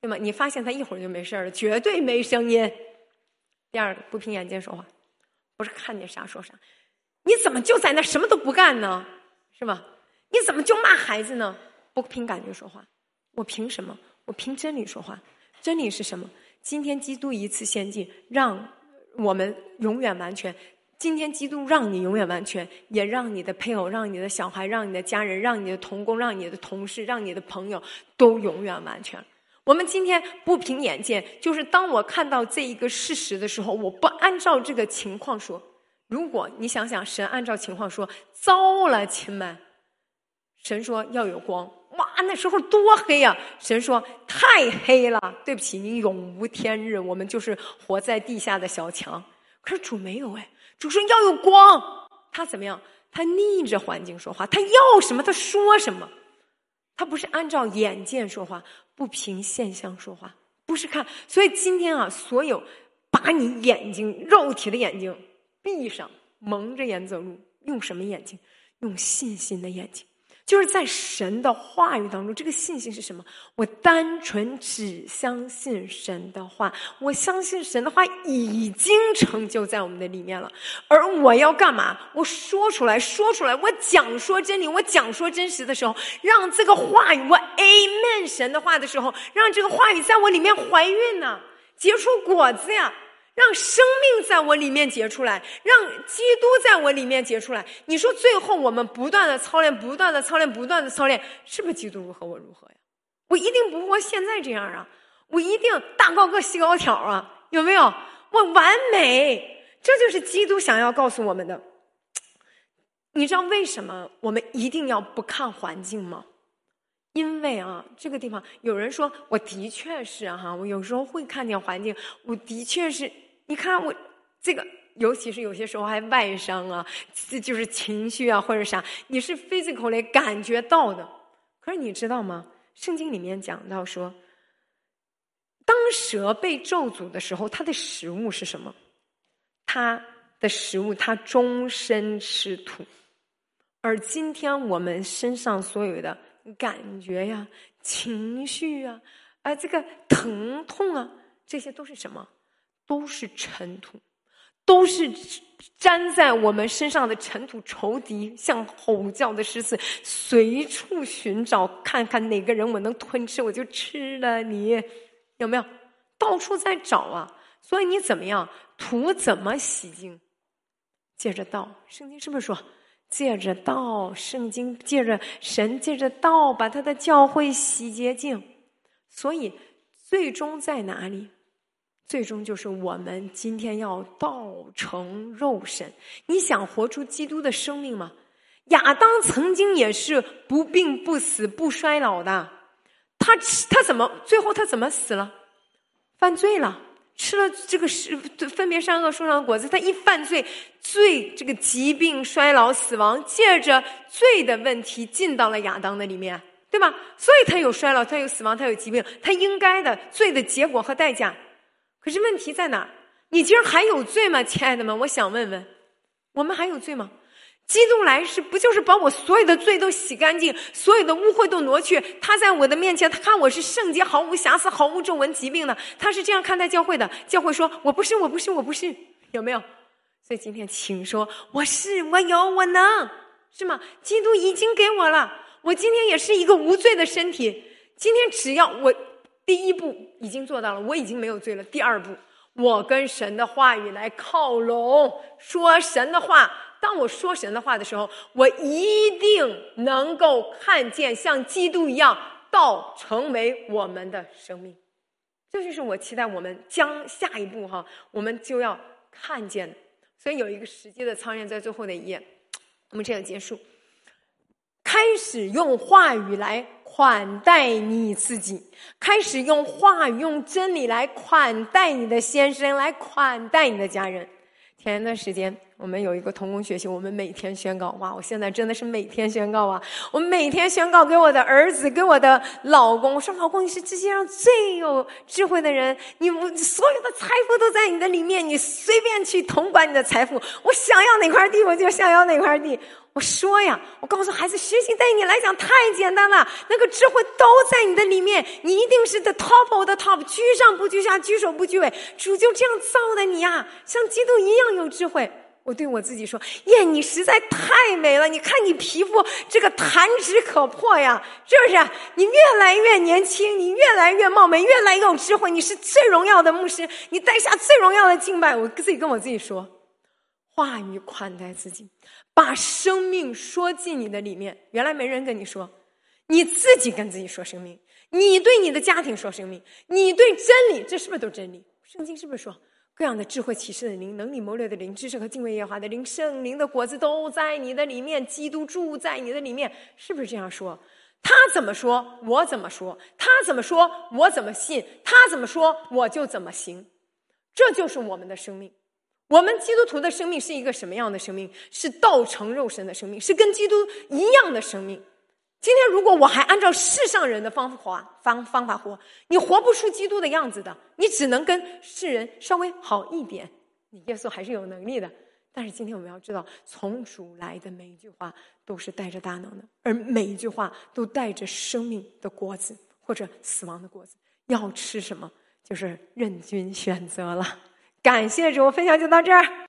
对吗？你发现他一会儿就没事了，绝对没声音。第二个，不凭眼见说话，不是看见啥说啥。你怎么就在那什么都不干呢？是吧？你怎么就骂孩子呢？不凭感觉说话，我凭什么？我凭真理说话。真理是什么？今天基督一次献祭，让我们永远完全。今天基督让你永远完全，也让你的配偶，让你的小孩，让你的家人，让你的同工，让你的同事，让你的朋友都永远完全。我们今天不凭眼见，就是当我看到这一个事实的时候，我不按照这个情况说。如果你想想，神按照情况说，糟了，亲们，神说要有光，哇，那时候多黑啊！神说太黑了，对不起，你永无天日，我们就是活在地下的小强。可是主没有哎，主说要有光，他怎么样？他逆着环境说话，他要什么他说什么，他不是按照眼见说话，不凭现象说话，不是看。所以今天啊，所有把你眼睛肉体的眼睛闭上，蒙着眼走路，用什么眼睛？用信心的眼睛，就是在神的话语当中。这个信心是什么？我单纯只相信神的话，我相信神的话已经成就在我们的里面了。而我要干嘛？我说出来，说出来，我讲说真理，我讲说真实的时候，让这个话语，我 amen 神的话的时候，让这个话语在我里面怀孕呢、啊，结出果子呀。让生命在我里面结出来，让基督在我里面结出来。你说最后我们不断的操练，不断的操练，不断的操练，是不是基督如何我如何呀？我一定不会现在这样啊，我一定大高个细高挑啊，有没有？我完美，这就是基督想要告诉我们的。你知道为什么我们一定要不看环境吗？因为啊，这个地方有人说，我的确是哈，我有时候会看见环境，我的确是，你看我这个，尤其是有些时候还外伤啊，就是情绪啊或者啥，你是 physically 感觉到的。可是你知道吗？圣经里面讲到说，当蛇被咒诅的时候，它的食物是什么？它的食物，它终身吃土。而今天我们身上所有的感觉呀、情绪啊、啊这个疼痛啊，这些都是什么？都是尘土，都是粘在我们身上的尘土。仇敌像吼叫的狮子，随处寻找，看看哪个人我能吞吃，我就吃了你，有没有？到处在找啊。所以你怎么样？土怎么洗净？借着道。圣经是不是说？借着道，圣经借着神借着道把他的教会洗洁净。所以最终在哪里？最终就是我们今天要道成肉身。你想活出基督的生命吗？亚当曾经也是不病不死不衰老的，他他怎么最后他怎么死了？犯罪了，吃了这个分别善恶树上的果子，他一犯罪，罪这个疾病衰老死亡，借着罪的问题进到了亚当的里面，对吧？所以他有衰老，他有死亡，他有疾病，他应该的罪的结果和代价。可是问题在哪儿？你今儿还有罪吗？亲爱的们，我想问问，我们还有罪吗？基督来是不就是把我所有的罪都洗干净，所有的污秽都挪去？他在我的面前，他看我是圣洁，毫无瑕疵，毫无皱纹疾病的。他是这样看待教会的。教会说我不是，我不是，我不是，有没有？所以今天请说我是，我有，我能，是吗？基督已经给我了，我今天也是一个无罪的身体。今天只要我第一步已经做到了，我已经没有罪了。第二步，我跟神的话语来靠拢，说神的话。当我说神的话的时候，我一定能够看见像基督一样道成为我们的生命。这就是我期待我们将下一步哈，我们就要看见的。所以有一个实际的操练在最后的一页，我们这样结束。开始用话语来款待你自己，开始用话语用真理来款待你的先生，来款待你的家人。前一段时间我们有一个同工学习，我们每天宣告。哇，我现在真的是每天宣告啊！我每天宣告给我的儿子，给我的老公，我说老公，你是世界上最有智慧的人，你所有的财富都在你的里面，你随便去统管你的财富，我想要哪块地我就想要哪块地。我说呀，我告诉孩子，学习对你来讲太简单了，那个智慧都在你的里面，你一定是 the top of the top， 居上不居下，居首不居尾，主就这样造的你呀，像基督一样有智慧。我对我自己说，耶，你实在太美了，你看你皮肤这个弹指可破呀，是不是？你越来越年轻，你越来越貌美，越来越有智慧，你是最荣耀的牧师，你带下最荣耀的敬拜。我自己跟我自己说，话语款待自己，把生命说进你的里面。原来没人跟你说，你自己跟自己说生命，你对你的家庭说生命，你对真理，这是不是都真理？圣经是不是说各样的智慧启示的灵，能力谋略的灵，知识和敬畏耶和华的灵，圣灵的果子都在你的里面，基督住在你的里面，是不是这样说？他怎么说我怎么说，他怎么说我怎么信，他怎么说我就怎么行。这就是我们的生命。我们基督徒的生命是一个什么样的生命？是道成肉身的生命，是跟基督一样的生命。今天如果我还按照世上人的方法方方法活，你活不出基督的样子的，你只能跟世人稍微好一点，你耶稣还是有能力的。但是今天我们要知道，从主来的每一句话都是带着大能的，而每一句话都带着生命的果子或者死亡的果子。要吃什么就是任君选择了。感谢主，分享就到这儿。